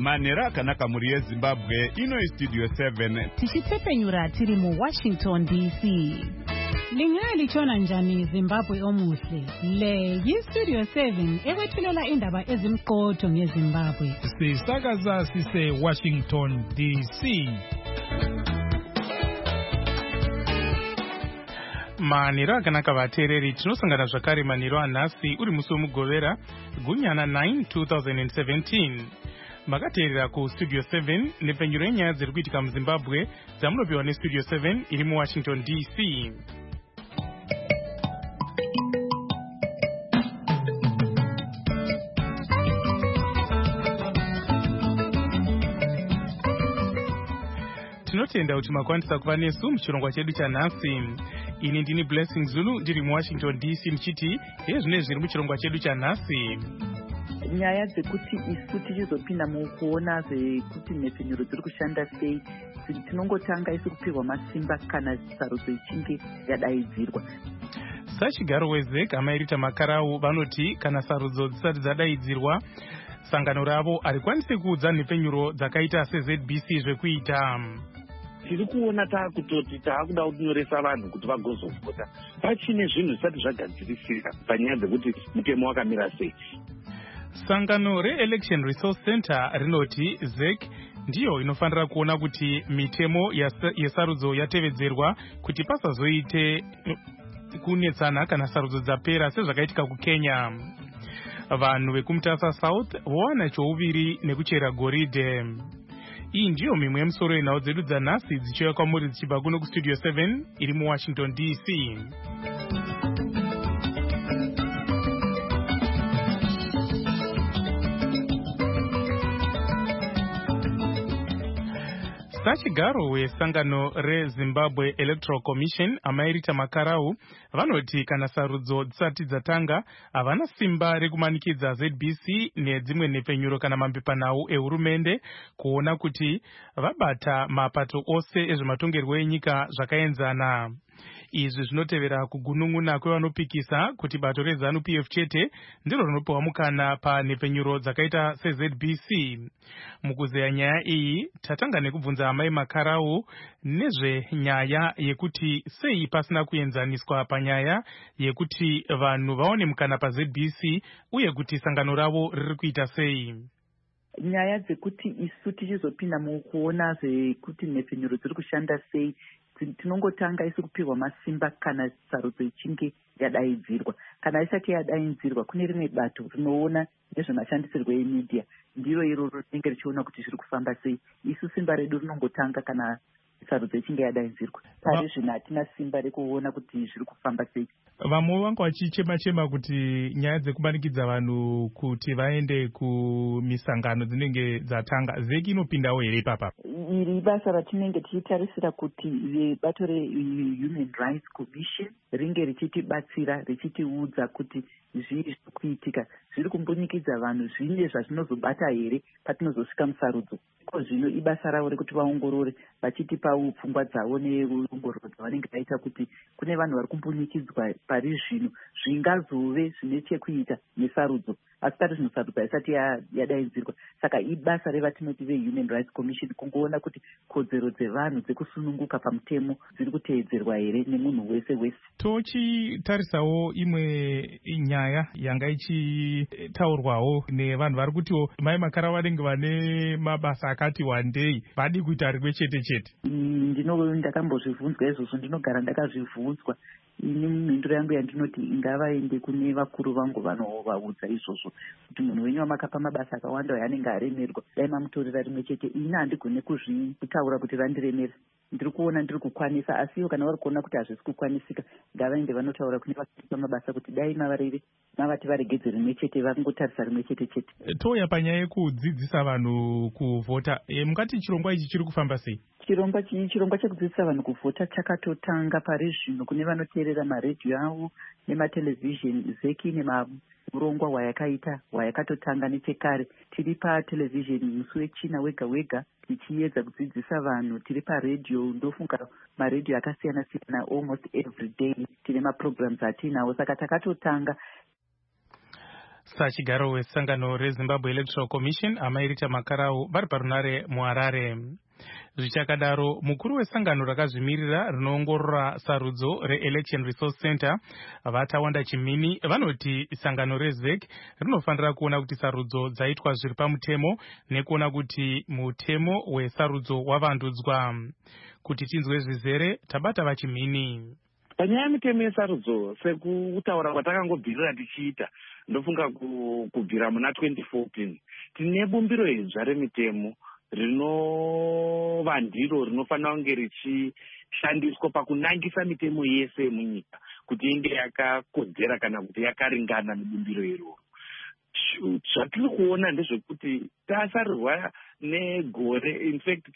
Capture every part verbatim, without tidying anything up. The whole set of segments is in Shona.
manhero akanaka mhuri yezimbabwe. Ino istudio seven tichitsepenyura tiri muwashington D C. Lingalitshona njani Zimbabwe omuhle? Le yistudio seven ekwethulela indaba ezimqotho ngeZimbabwe. Sisakaza sise Washington D C. Manhero akanaka vateereri, tinosangana zvakare manhero anhasi uri musi wemugovera gunyana nine two thousand seventeen. Makateerera ku studio seven nepenyuro yenyaya dziri kuitika muZimbabwe dzamunopiwa nestudio seven iri muWashington D C. Tinotenda kuti makwanisa kuva nesu muchirongwa chedu chanhasi. Ini ndini Blessing Zulu ndiri muWashington D C ndichiti hezvine zviri muchirongwa chedu chanhasi. Nyaya dzekuti isu tichizopinda mukuona zvekuti nhepfenyuro dziri kushanda sei, tinongotanga isu kupihwa masimba kana sarudzo ichinge yadaidzirwa. Sachigaro weZEC amairita makarau vanoti kana sarudzo dzisati dzadaidzirwa sangano ravo harikwanisi kuudza nhepfenyuro dzakaita seZ B C zvekuita. Tiri kuona taakutoti taakuda kunyoresa vanhu kuti vagozovhota pachine zvinhu zvisati zvagadzirisika panyaya dzekuti mutemo wakamira sei. Sangano reElection Resource Center rinoti ZEC ndiyo inofanira kuona kuti mitemo yesarudzo yatevedzerwa kuti pasazoite kunetsana kana sarudzo dzapera sezvakaitika kuKenya. Vanhu vekumutasa South vowana chouviri nekuchera goridhe. Iyi ndiyo mimwe yemusoro yenhau dzedu dzanhasi dzichiuya kwamuri dzichibva kuno kustudio seven iri muWashington D C. Sachigaro wesangano reZimbabwe Electoral Commission amairita makarau vanoti kana sarudzo dzisati dzatanga havana simba rekumanikidza Z B C nedzimwe nhepfenyuro kana mambipanhau ehurumende kuona kuti vabata mapato ose ezvematongerwo enyika zvakaenzana. Izvi zvinotevera kugunun'una kwevanopikisa kuti bato reZANU P F chete ndiro rinopiwa mukana panhepfenyuro dzakaita seZ B C. Mukuzeya nyaya iyi tatanga nekubvunza amai makarau nezvenyaya yekuti sei pasina kuenzaniswa panyaya yekuti vanhu vaone mukana paZ B C uye kuti sangano ravo riri kuita sei. Nyaya dzekuti isu tichizopinda mukuona zvekuti nhepfenyuro dziri kushanda sei, tinongotanga isu kupihwa masimba kana sarudzo ichinge yadaidzirwa. Kana isati yadaidzirwa kune rimwe bato rinoona nezvemashandisirwo emedia, ndiro iroro rinenge richiona kuti zviri kufamba sei. Isu simba redu rinongotanga kana sarudzo ichinge yadaidzirwa. Pari zvino hatina simba rekuona kuti zviri kufamba sei. Vamwe vanga vachichema-chema kuti nyaya dzekumanikidza vanhu kuti vaende kumisangano dzinenge dzatanga, ZEC inopindawo here ipapa? Iri basa ratinenge tichitarisira kuti bato reHuman Rights Commission ringe richitibatsira richitiudza kuti zviri zviri kuitika, zviri kumbunyikidza vanhu, zvine zvazvinozobata here patinozosvika musarudzo. Ko zvino ibasa ravo rekuti vaongorore vachitipawo pfungwa dzavo neongororo dzavanenge vaita kuti kune vanhu vari kumbunyikidzwa pari zvino zvingazove zvine chekuita nesarudzo, asi kati zvino sarudzo haisati yadaidzirwa. Saka ibasa revatinoti veHuman Rights Commission kungoona kuti kodzero dzevanhu dzekusununguka pamutemo dziri kuteedzerwa here nemunhu wese wese. Tochitarisawo imwe nyaya yanga ichitaurwawo nevanhu vari kutiwo mai makarau vanenge vane mabasa akati wandei vadi kuita rimwe chete chete. Ndino ndakambozvibvunzwa izvozvo, ndinogara ndakazvibvunzwa. Ini mhinduro yangu yandinoti ngavaende kune vakuru vangu vanovaudza izvozvo kuti munhu wenyu wamakapa mabasa akawanda yaanenge aremerwa dai mamutorera rimwe chete. Ini handigone kuzvitaura kuti vandiremere, ndiri kuona ndiri kukwanisa, asi ivo kana vari kuona kuti hazvisi kukwanisika ngavaende vanotaura kune vakapa mabasa kuti dai mavareve mavati varegedze rimwe chete vangotarisa rimwe chete chete. Touya panyaya yekudzidzisa vanhu kuvhota, e, mungati chirongwa ichi chiri kufamba sei? Chirongwa chirongwa chekudzidzisa vanhu kuvhota chakatotanga pari zvino kune vanoteerera maredhiyo avo nematelevision. ZEC nemurongwa hwayakaita hwayakatotanga nechekare. Tiri patelevhizheni musi wechina wega wega tichiedza kudzidzisa vanhu, tiri paredhiyo, ndofunga maredhiyo akasiyana siyana almost every day tine maprograms atinawo, saka takatotanga. Sachigaro wesangano reZimbabwe Electoral Commission amairita makarau vari parunare muHarare. Zvichakadaro, mukuru wesangano rakazvimirira rinoongorora sarudzo reElection Resource Center Vatawanda Chimini vanoti sangano reZEC rinofanira kuona kuti sarudzo dzaitwa zviri pamutemo nekuona kuti mutemo wesarudzo wavandudzwa. Kuti tinzwe zvizere, tabata vaChimini. Panyaya yemitemo yesarudzo sekutaura kwatakangobvira tichiita ndofunga kubvira muna twenty fourteen tine bumbiro idzva remitemo rinova ndiro rinofanira kunge richishandiswa pakunangisa mitemo yese yemunyika kuti inge yakakodzera kana kuti yakaringana nebumbiro iroro. Zvatiri kuona ndezvekuti tasarirwa negore, in fact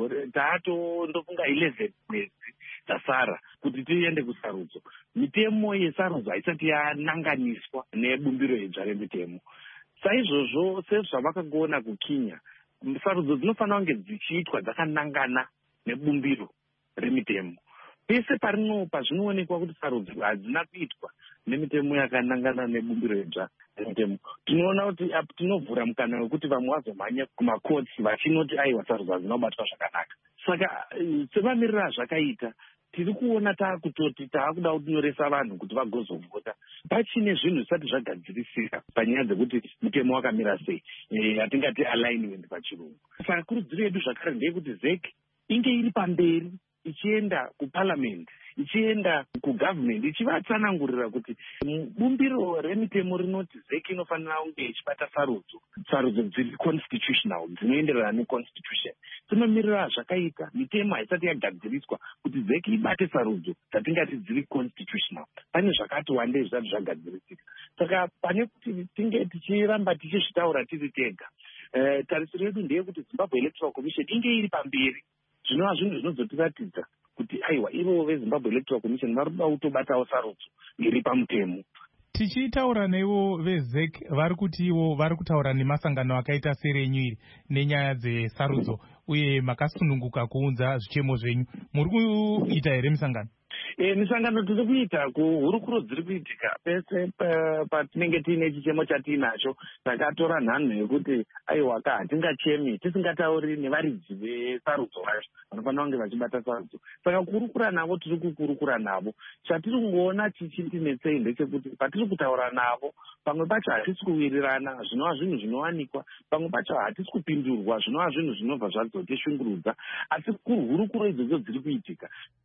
taato ndofunga eleven mwedzi tasara kuti tiende kusarudzo. Mitemo yesarudzo haisati yananganiswa nebumbiro idzva remitemo. Saizvozvo sezvavakagoona kuKenya, sarudzo dzinofanira kunge dzichiitwa dzakanangana nebumbiro remitemo. Pese parino pazvinoonekwa kuti sarudzo hadzina kuitwa nemitemo yakanangana nebumbiro idzva remitemo, tinoona kuti tinovhura mukana wekuti vamwe vazomhanya kumakotsi vachinoti aiwa sarudzo hadzina kubatwa zvakanaka. Saka sevamirira zvakaita tiri kuona taakutoti taakuda kutinyoresa vanhu kuti vagozovhota pachine zvinhu zvisati zvagadzirisika panyaya dzekuti mutemo wakamira sei, hatingati alignment pachirungu. Saka kurudziro yedu zvakare ndeyekuti ZEC inge iri pamberi ichienda kuparliament, ichienda kugovernment, ichivatsanangurira kuti bumbiro remitemo rinoti ZEC inofanira kunge ichibata sarudzo, sarudzo dziri constitutional, dzinoenderana neconstitution. Tinomirira zvakaita mitemo haisati yagadziriswa kuti ZEC ibate sarudzo dzatingati dziri constitutional. Pane zvakati wandei zvisati zvagadzirisika. Saka pane kuti tinge tichiramba tichizvitaura tiri tega, tarisiro yedu ndeyekuti Zimbabwe Electoral Commission inge iri pamberi, zvinova zvinhu zvinozotiratidza kuti aiwa ivo veZimbabwe Electoral Commission vari kuda kutobatawo sarudzo iri pamutemo. Tichitaura neivo veZEC vari kuti ivo vari kutaura nemasangano akaita serenyu iri nenyaya dzesarudzo uye makasununguka kuunza zvichemo zvenyu. Muri kuita here misangano? E, misangano tiri kuita kuhurukuro dziri kuitika pese patinenge tiine chichemo chatiinacho. Takatora nhanho yekuti aiwa ka hatingachemi tisingatauri nevaridzi vesarudzo vacho vanofanira kunge vachibata sarudzo. Saka kukurukura navo tiri kukurukura navo. Chatiri kungoona chichinetsa ndechekuti patiri kutaura navo pamwe pacho hatisi kuwirirana, zvinova zvinhu zvinowanikwa, pamwe pacho hatisi kupindurwa, zvinova zvinhu zvinobva zvazotishungurudza, asi kuhurukuro idzodzo dziri kuitika.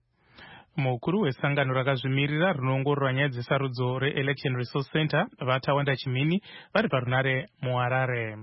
Mukuru wesangano rakazvimirira rinoongorora nyaya dzesarudzo reElection Resource Center Vatawanda Chimini vari parunare muHarare.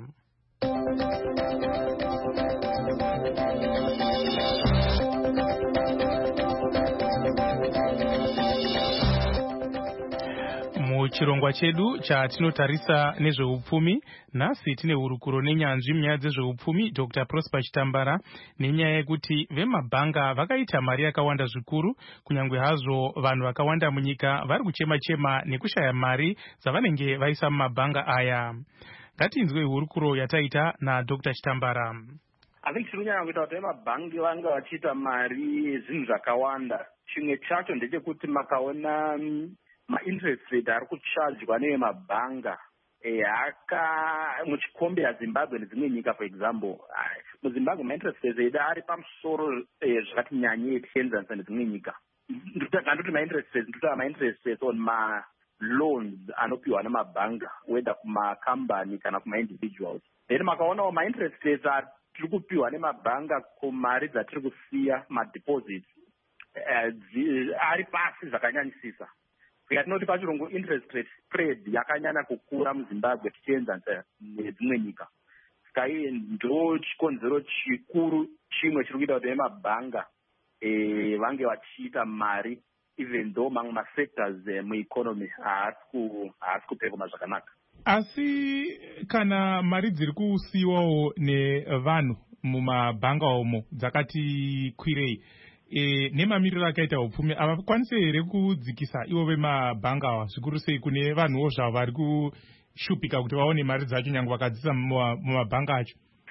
Muchirongwa chedu chatinotarisa nezveupfumi, nhasi tine hurukuro nenyanzvi munyaya dzezveupfumi Doctor Prosper Chitambara nenyaya yekuti vemabhanga vakaita mari yakawanda zvikuru, kunyange hazvo vanhu vakawanda munyika vari kuchema-chema nekushaya mari dzavanenge vaisa mumabhanga aya. Ngatinzwe hurukuro yataita naDoctor Chitambara. I think chiri kunyanya kuita kuti vemabhangi vanga vachiita mari yezvinhu zvakawanda. Chimwe chacho ndechekuti makaona ma-interest rate ari kuchajwa nevemabhanga haka muchikombe yaZimbabwe nedzimwe nyika. For example, muZimbabwe ma-interest rate edu ari pamusoro zvakati nyanyei tichienzanisa nedzimwe nyika. Ndandoti ma-interest rate ndotava ma-interest rate on ma-loans anopiwa nemabhanga, whether kumakambani kana kuma-individuals. Then makaonawo ma-interest rates atiri kupiwa nemabhanga kumari dzatiri kusiya, ma-deposits, ari pasi zvakanyanyisisa. Yatinoti pachirungu interest rate spread yakanyanya kukura muZimbabwe tichienzanisa nedzimwe nyika. Saka iye ndo chikonzero chikuru chimwe chiri kuita kuti vemabhanga vange vachiita mari even though mamwe masectors mueconomy haasi kupefoma zvakanaka. Asi kana mari dziri kusiyiwawo nevanhu mumabhanga umo dzakati kwirei, E, nemamiriro akaita upfumi havakwanisi here kudzikisa ivo vemabhanga ava, zvikuru sei kune vanhuwo zvavo vari kushupika kuti vaone mari dzacho nyange vakadzisa mumabhanga acho?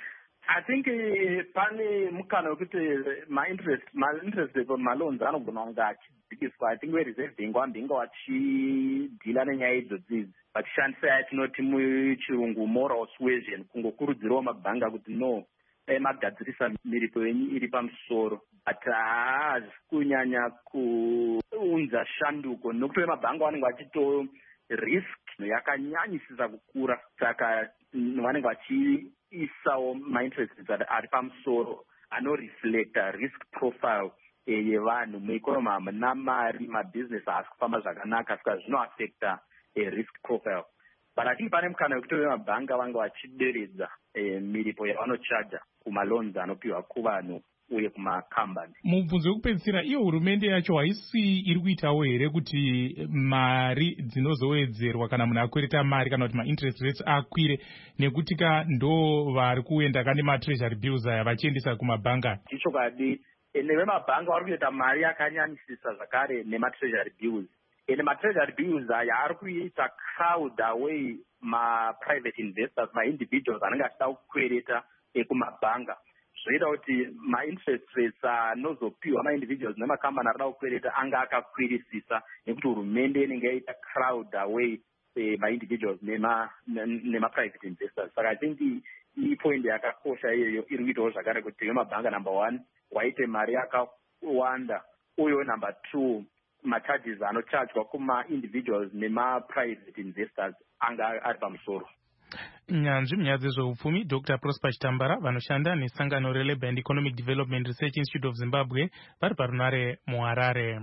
I think uh, pane mukana wekuti mainterest mainterest malonzi anogona kunge achidzikiswa. I think vereserve bank vambinga vachidhila nenyaya idzodzidzi vachishandisa yatinoti muchirungu moral suasion, kungokurudzirawo mabhanga kuti no dai magadzirisa miripo yenyu iri pamusoro, but haasi kunyanya kuunza shanduko nokuti vemabhanga vanenge vachito risk yakanyanyisisa kukura, saka vanenge vachiisawo mainterest ari pamusoro anoreflecta risk profile yevanhu mueconomy. Hamuna mari, mabhizinesi haasi kufamba zvakanaka, saka zvinoaffecta risk profile. But I think pane mukana wekuti vemabhanga vange vachideredza miripo yavanochaja kumalonzi anopiwa kuvanhu uye kumakambani. Mubvunzo wekupedzisira, iyo hurumende yacho haisi iri kuitawo here kuti mari dzinozowedzerwa kana munhu akwereta mari kana kuti mainterest rates akwire, nekuti ka ndo vari kuenda kane matreasury bills aya vachiendesa kumabhanga? Tichokwadi nevemabhanga vari kuita mari yakanyanyisisa zvakare nematreasury bills. Ende matreasury bills aya ari kuita crowd away maprivate investors, maindividuals anenge achida kukwereta kumabhanga. Zvoita kuti mainterest rates anozopiwa maindividuals nemakambani arida kukwereta anga akakwirisisa, nekuti hurumende inenge yaita crowd away maindividuals nemaprivate investors. Saka I think ipoint yakakosha iyoyo iri kuitawo zvakare kuti vemabhanga number one waite mari yakawanda, uyewo number two macharges anochargwa kuma-individuals nema-private investors anga ari pamusoro. Nyanzvi munyaya dzezveupfumi, Doctor Prosper Chitambara vanoshanda nesangano reLabour and Economic Development Research Institute of Zimbabwe vari parunare muHarare.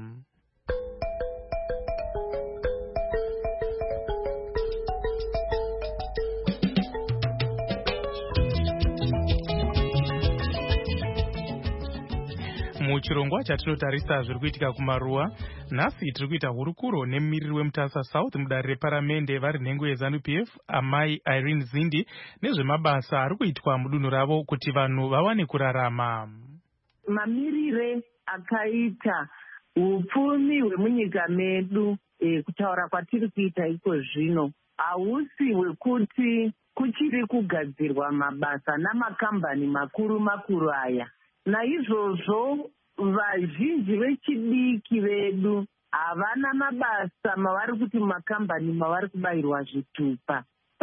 Muchirongwa chatinotarisa zviri kuitika kumaruwa, nhasi tiri kuita hurukuro nemumiriri weMutasa South mudare reparamende vari nhengo yeZANU P F amai Irene Zindi nezvemabasa ari kuitwa mudunhu ravo kuti vanhu vawane kurarama. Mamirire akaita upfumi hwemunyika medu e, kutaura kwatiri kuita iko zvino hausi hwekuti kuchiri kugadzirwa mabasa namakambani makuru makuru aya. Naizvozvo vazhinji vechidiki vedu havana mabasa mavari kuti makambani mavari kubayirwa zvitupa.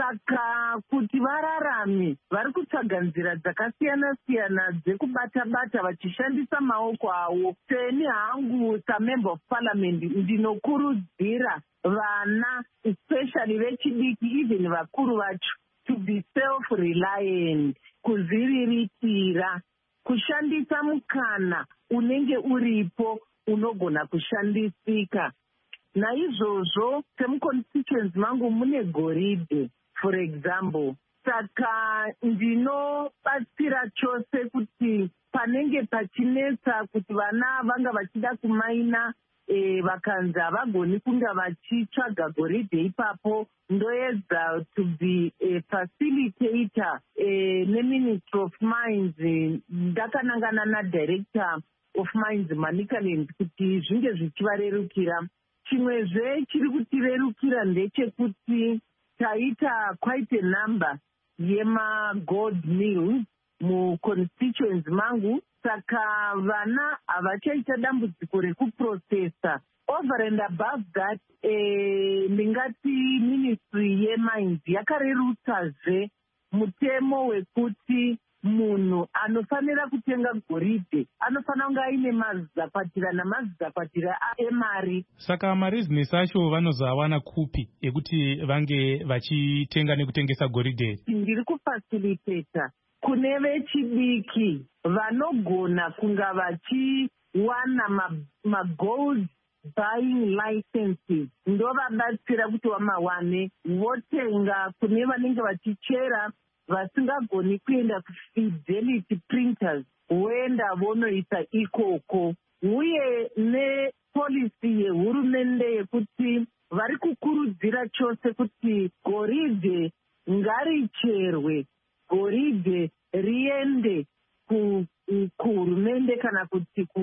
Saka kuti vararame vari kutsvaga nzira dzakasiyana siyana dzekubata-bata vachishandisa maoko avo. Seni hangu samember of parliament ndinokurudzira vana especially vechidiki even vakuru vacho to be self-reliant, kuzviriritira, kushandisa mukana unenge uripo unogona kushandisika. Naizvozvo semuconstituency mangu mune goridhe for example. Saka ndinobatsira chose kuti panenge pachinetsa kuti vana vanga vachida kumaina e, vakanzi havagoni kunga vachitsvaga goridhe ipapo, ndoedza to be a facilitator e, neministry of mines, ndakanangana nadirector of mines Manicaland kuti zvinge zvichivarerukira. Chimwezve chiri kutirerukira ndechekuti taita quite a number yema-gold mills muconstituency mangu, saka vana havachaita dambudziko rekuprocessa. Over and above that, eh, ndingati ministry yemines yakarerutsazve mutemo wekuti munhu anofanira kutenga goridhe anofanira kunge aine mazakwatira namazakwatira emari. Saka marezinesi acho vanozowana kupi ekuti vange vachitenga nekutengesa goridhe? Ndiri kufacilitata kune vechidiki vanogona kunga vachiwana magold buying licenses, ndovabatsira kuti vamawane votenga kune vanenge vachichera vasingagoni kuenda kufidelity printers, voenda vonoisa ikoko. Uye nepolisi yehurumende yekuti vari kukurudzira chose kuti goridhe ngaricherwe, goridhe riende kuhurumende kana kuti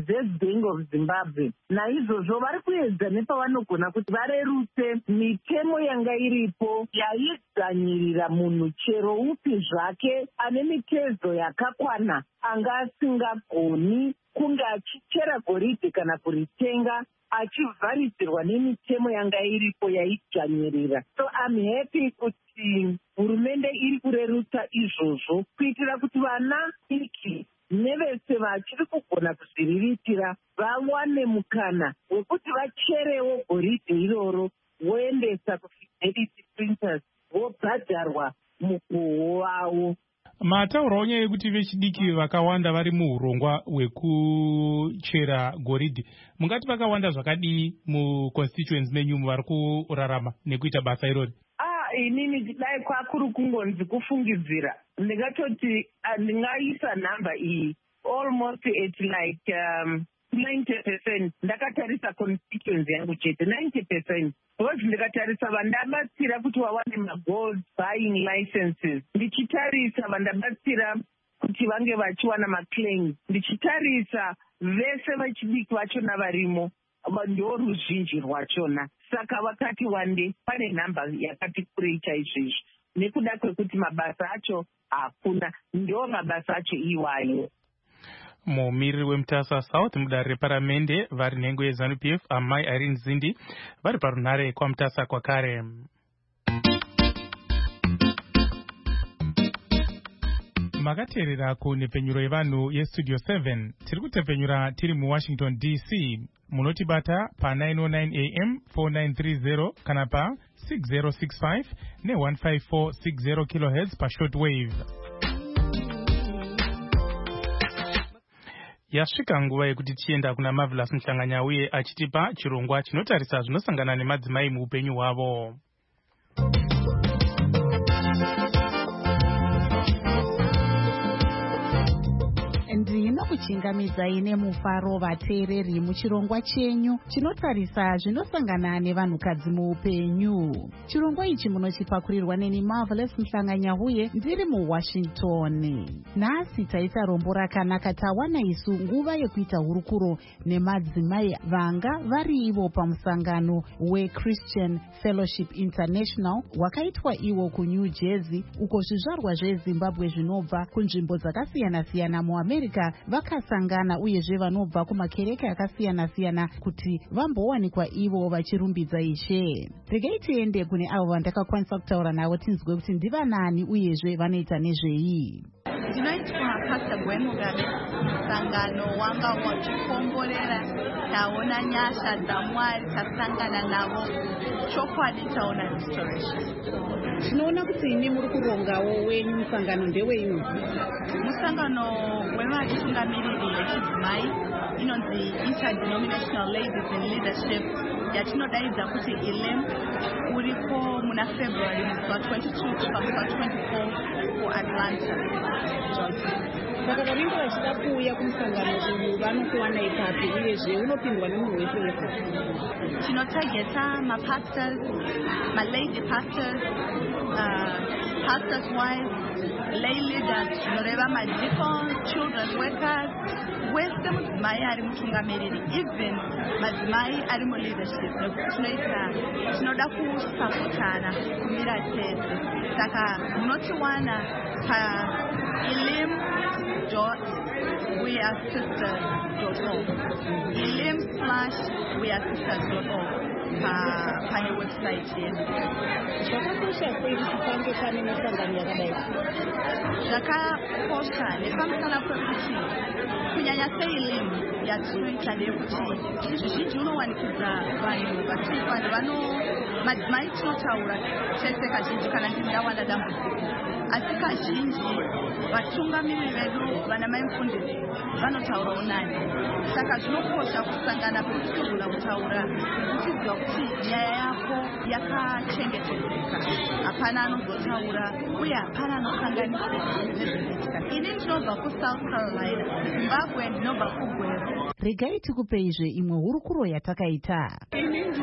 dzebank of zimbabwe. Naizvozvo vari kuedza nepavanogona kuti varerutse mitemo yanga iripo yaidzvanyirira munhu chero upi zvake ane mitezo yakakwana anga asingagoni kunge achichera goridhe kana kuritenga, achivharidzirwa nemitemo yanga iripo yaidzvanyirira. So I'm happy kuti hurumende iri kurerutsa izvozvo kuitira kuti vana iki nevese vachiri kugona kuzviriritira vawane mukana wekuti vacherewo goridhe iroro voendesa kufidelity printers vobhadharwa mukuwo wavo. Mataurawo nyaya yekuti vechidiki vakawanda vari muurongwa hwekuchera goridhe. Mungati vakawanda zvakadii muconstituency menyu vari kurarama nekuita basa irori? Ah, inini dai kwakuri kungonzi kufungidzira. Ndingatoti ndingaisa nhamba iyi almost at like um, ninety percent. Ndakatarisa constituency yangu chete ninety percent. Because ndikatarisa vandabatsira kuti vawane magold buying licenses, ndichitarisa vandabatsira kuti vange vachiwana maclaims, ndichitarisa vese vechidiki vachona varimo ndo ruzhinji rwachona. Saka vakati wande pane nhamba yakati kurei chaizvizvi nekuda kwekuti mabasa acho hakuna, ndo mabasa acho iwayo. Mumiriri weMutasa South mudare reparamende vari nhengo yeZanu P F amai Irene Zindi vari parunhare kwaMutasa kwakare. Makateerera kunhepfenyuro yevanhu yestudio seven. Tiri kutepfenyura tiri muWashington D C. Munotibata pa nine oh nine A M four nine three zero kana pa six zero six five ne one five four six zero kilohertz pa shortwave. Yasvika nguva yekuti tienda kuna Marvelous Mhlanganya uye achitipa chirongwa chinotarisa zvinosangana nemadzimai muupenyu hwavo. Ndinokuchingamidzai nemufaro vateereri muchirongwa chenyu chinotarisa zvinosangana nevanhukadzi muupenyu. Chirongwa ichi munochipakurirwa neni Marvelous Mhlanganya uye ndiri muWashington. Nhasi taita rombo rakanaka tawana isu nguva yekuita hurukuro nemadzimai vanga vari ivo pamusangano weChristian Fellowship International wakaitwa iwo kuNew Jersey, uko zvizvarwa zveZimbabwe zvinobva kunzvimbo dzakasiyana-siyana muAmerika vakasangana uyezve vanobva kumakereke akasiyana-siyana kuti vambowanikwa ivo vachirumbidza Ishe. Regai tiende kune avo vandakakwanisa kutaura navo tinzwe kuti ndivanani uyezve vanoita nezvei. Ndinoitwa Pastor Gwemugabe. Sangano wanga wachikomborera taona nyasha dzaMwari tasangana navo chokwadi taona restoration. Tinoona kuti imi muri kurongawo wenyu musangano ndewenyu. Musangano wematungamiriri vechidzimai inonzi Interdenominational Ladies in Leadership yatinodaidza kuti I L E M uripo muna February twenty-two kusvika twenty-four kuAtlanta, Georgia. Saka vanenge vachida kuuya kumusangano uyu vanokuwana ipapi uyezve unopindwa nemunhu wese wese. Tinotageta mapastors, malady pastors, uh, pastors' wives, lay leaders, zvinoreva madicons, children workers, wese mudzimai ari mutungamiriri, even madzimai ari muleadership. Tinoita tinoda kusapotana kumira tese. Saka munotiwana pa I L E M dot we are sisters dot org. I L E M slash we are sisters dot org. Pa pane website yedu. Zvakakosha sei kuti pange pane misangano yakadai? Zvakakosha nepamusana pekuti kunyanya sei I L E M yatinoita ndeyekuti zvizhinji unowanikidza vanhu vati vanhu vano madzimai tinotaura tese kazhinji kana ndindawanda dambudziko, asi kazhinji vatungamiriri vedu vana mai mufundisi vanotaurawo nani. Saka zvinokosha kusangana pekuti togona kutaura uchiziva kuti nyaya yako yakachengetedzeka, hapana anozotaura uye hapana anokanganisa nezvinoitika. Ini ndinobva kuSouth Carolina, Zimbabwe ndinobva kuGweru. Regai tikupeizve imwe hurukuro yatakaita. Ini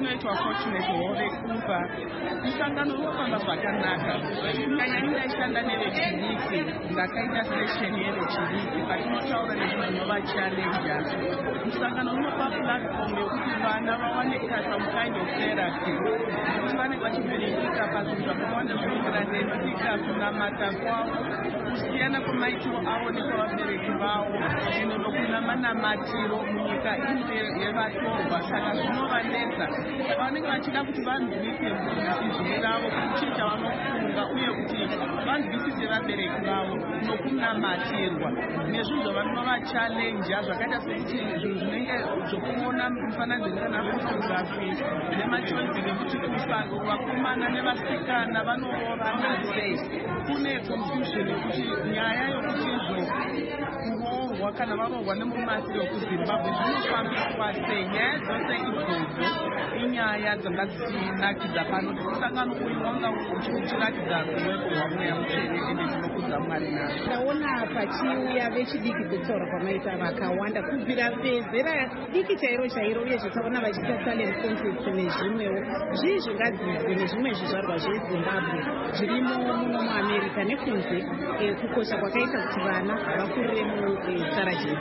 chinoitwa fortunate hove kupa musangano unofamba zvakanaka kunyanya indaishanda nevechidiki ndakaita session yevechidiki patinotaura nezvinhu zvinova challenges musangano unopa platform yekuti vana vawaneka some kind of therapy kuti vanenge vachiverengika pazvinhu zvakawanda zvinoenderana netsika kunamata kwavo kusiyana kwemaitiro avo nekwavabereki vavo ino nokunamanamatiro munyika ino yevatorwa saka zvinovanetsa saka vanenge vachida kuti vanzwise izwi ravo kuchinja vanofunga uye kuti vanzwisise vabereki vavo nokunamatirwa nezvinhu zvavanova challenja zvakaita sekuti zvinhu zvinenge zvokuona mufananidzo kana photography nemachoizi nekuti vakomana nevasikana vanorovana sei kune confusion yekuti nyaya yokuti izvo kuroorwa kana varoorwa nemumasiri wekuzimbabwe zvinofambiswa sei nyaya dzose idzodzo inyaya dzanga dzichinakidza pano musangano uyu wanga uchiratidza ruweko rwamweya mutsvene ende tinokudza mwari nazvo. taona pachiuya vechidiki kutaura kwamaita vakawanda kubvira vezera diki chairo chairo uye zvetaona vachiita talent contest nezvimwewo zvii zvingadzizwe nezvimwe zvizvarwa zvezimbabwe zvirimo muno muamerica nekunze kukosha kwakaita kuti vana vakurire musarajeni.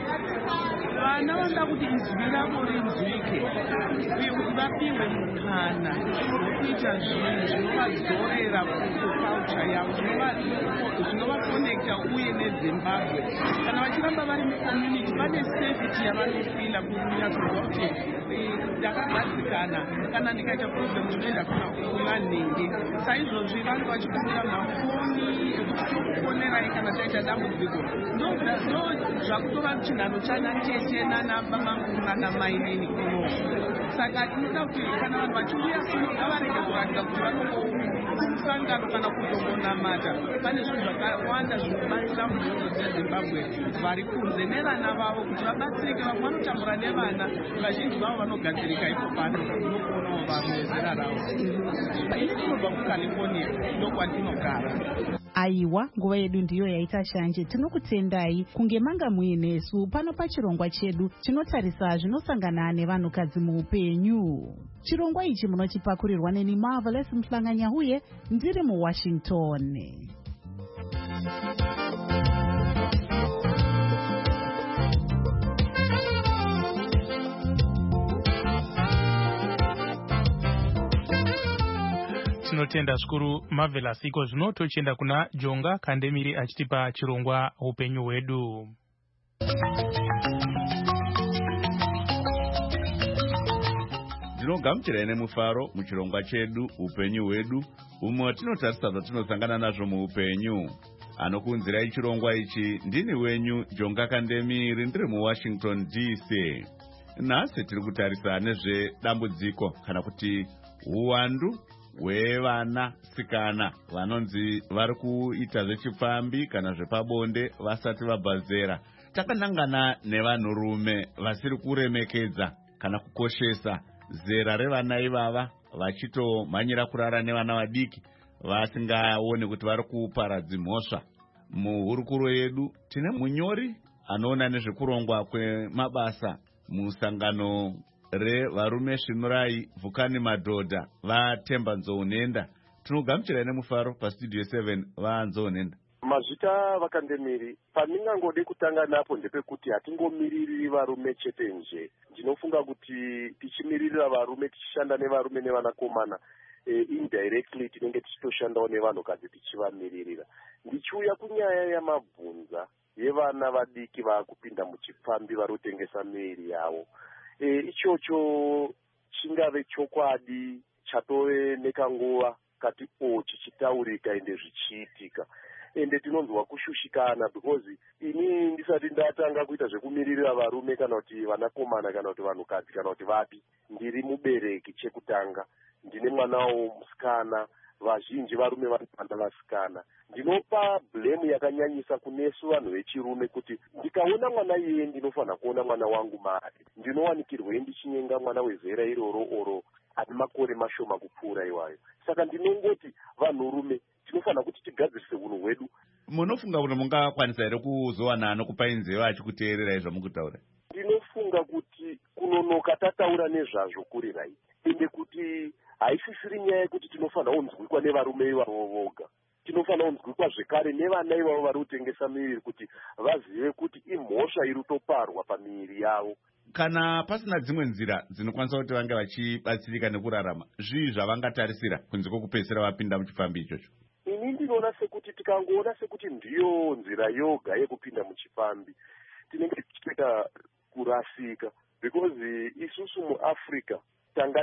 vana vanoda kuti izwi ravo rinzwike uye kuti vapiwe mukana wekuita zvinhu zvinovadzorera kuculture yavo zvinovakonekta uye nezimbabwe kana vachiramba vari mucommunity vane safety yavanofila kuruya kuva kuti ndakagadzikana kana ndikaita problem ndinoenda kuna nhingi saizvozvi vanenge vachikumira mafoni ekufonerai kana taita dambudziko ndo zvakutova chinhano chanatete nanabamamangu nanamainini kuno saka tinoda kuti kana vanhu vachiuya kuno ngavarege kuratidza kuti vanomusangano kana kutongonamata pane zvinhu zvakawanda zvinobatsira mhuri dzezimbabwe vari kunze nevana vavo kuti vabatsirike vamwe vanotambura nevana vazhinji vavo vanogadzirika ipo pano nokuonawo vanhu vezera ravo ini tinobva kucalifornia ndokwandinogara. aiwa nguva yedu ndiyo yaita shanje. Tinokutendai kunge manga muinesu pano pachirongwa chedu chinotarisa zvinosangana nevanhukadzi muupenyu. Chirongwa ichi munochipakurirwa neni Marvelous Mhlanganyahuye ndiri muWashington. tinotenda zvikuru Marvelous. Iko zvino tochienda kuna Jonga Kandemiri achitipa chirongwa upenyu hwedu. Ndinogamuchirai nemufaro muchirongwa chedu upenyu hwedu umwe tinotarisa zvatinosangana nazvo muupenyu. Anokunzirai chirongwa ichi ndini wenyu Jonga Kandemiri ndiri muWashington D C. Nhasi tiri kutarisa nezvedambudziko kana kuti uwandu hwevana sikana vanonzi vari kuita zvechipfambi kana zvepabonde vasati vabva zera. Takanangana nevanhurume vasiri kuremekedza kana kukoshesa zera revana ivava vachitomhanyira kurara nevana vadiki vasingaoni kuti vari kuparadzi mhosva. Muhurukuro yedu tine munyori anoona nezvekurongwa kwemabasa musangano revarume Svinurai Vhukani Madhodha vaTemba Nzounenda. Tinogamuchirai nemufaro pastudio seven vaNzounenda. Mazvita Vakandemiri, pandingangode kutanga napo ndepekuti hatingomiriri varume chete nje. Ndinofunga kuti tichimirira varume tichishanda nevarume nevanakomana e, indirectly tinenge tichitoshandawo nevanhukadzi tichivamiririra. Ndichiuya kunyaya yamabvunza yevana vadiki vaakupinda muchipfambi vari kutengesa miviri yavo. E, ichocho chingave chokwadi chatove nekanguva kati o chichitaurika ende zvichiitika. Ende tinonzwa kushushikana because ini ndisati ndatanga kuita zvekumiririra varume kana kuti vanakomana kana kuti vanhukadzi kana kuti vapi, ndiri mubereki chekutanga, ndine mwanawo musikana, vazhinji varume vanopanda vasikana. Ndinopa blame yakanyanyisa kunesu vanhu vechirume kuti ndikaona mwana iye ndinofanira kuona mwana wangu mari, ndinowanikirwe ndichinyenga mwana wezera iroro oro ane makore mashoma kupfuura iwayo. Saka ndinongoti vanhurume tinofanira kuti tigadzirise unhu hwedu. Munofunga kuti mungakwanisa here kuzowana anokupai nzeve achikuteerera izvo mukutaura? Ndinofunga kuti kunonoka tataura nezvazvo kuri rai, ende kuti haisisiri nyaya yekuti tinofanira kunzwikwa nevarume ivavo voga, tinofanira kunzwikwa zvekare nevana ivavo vari kutengesa miviri kuti vazive kuti imhosva iri kutoparwa pamiviri yavo. Kana pasina dzimwe nzira dzinokwanisa kuti vange vachibatsirika nekurarama, zvii zvavangatarisira kunze kwokupedzisira vapinda muchifambi ichocho? Ini ndinoona sekuti tikangoona sekuti ndiyo nzira yoga yekupinda muchifambi tinenge tichita kurasika, because isusu muAfrica tanga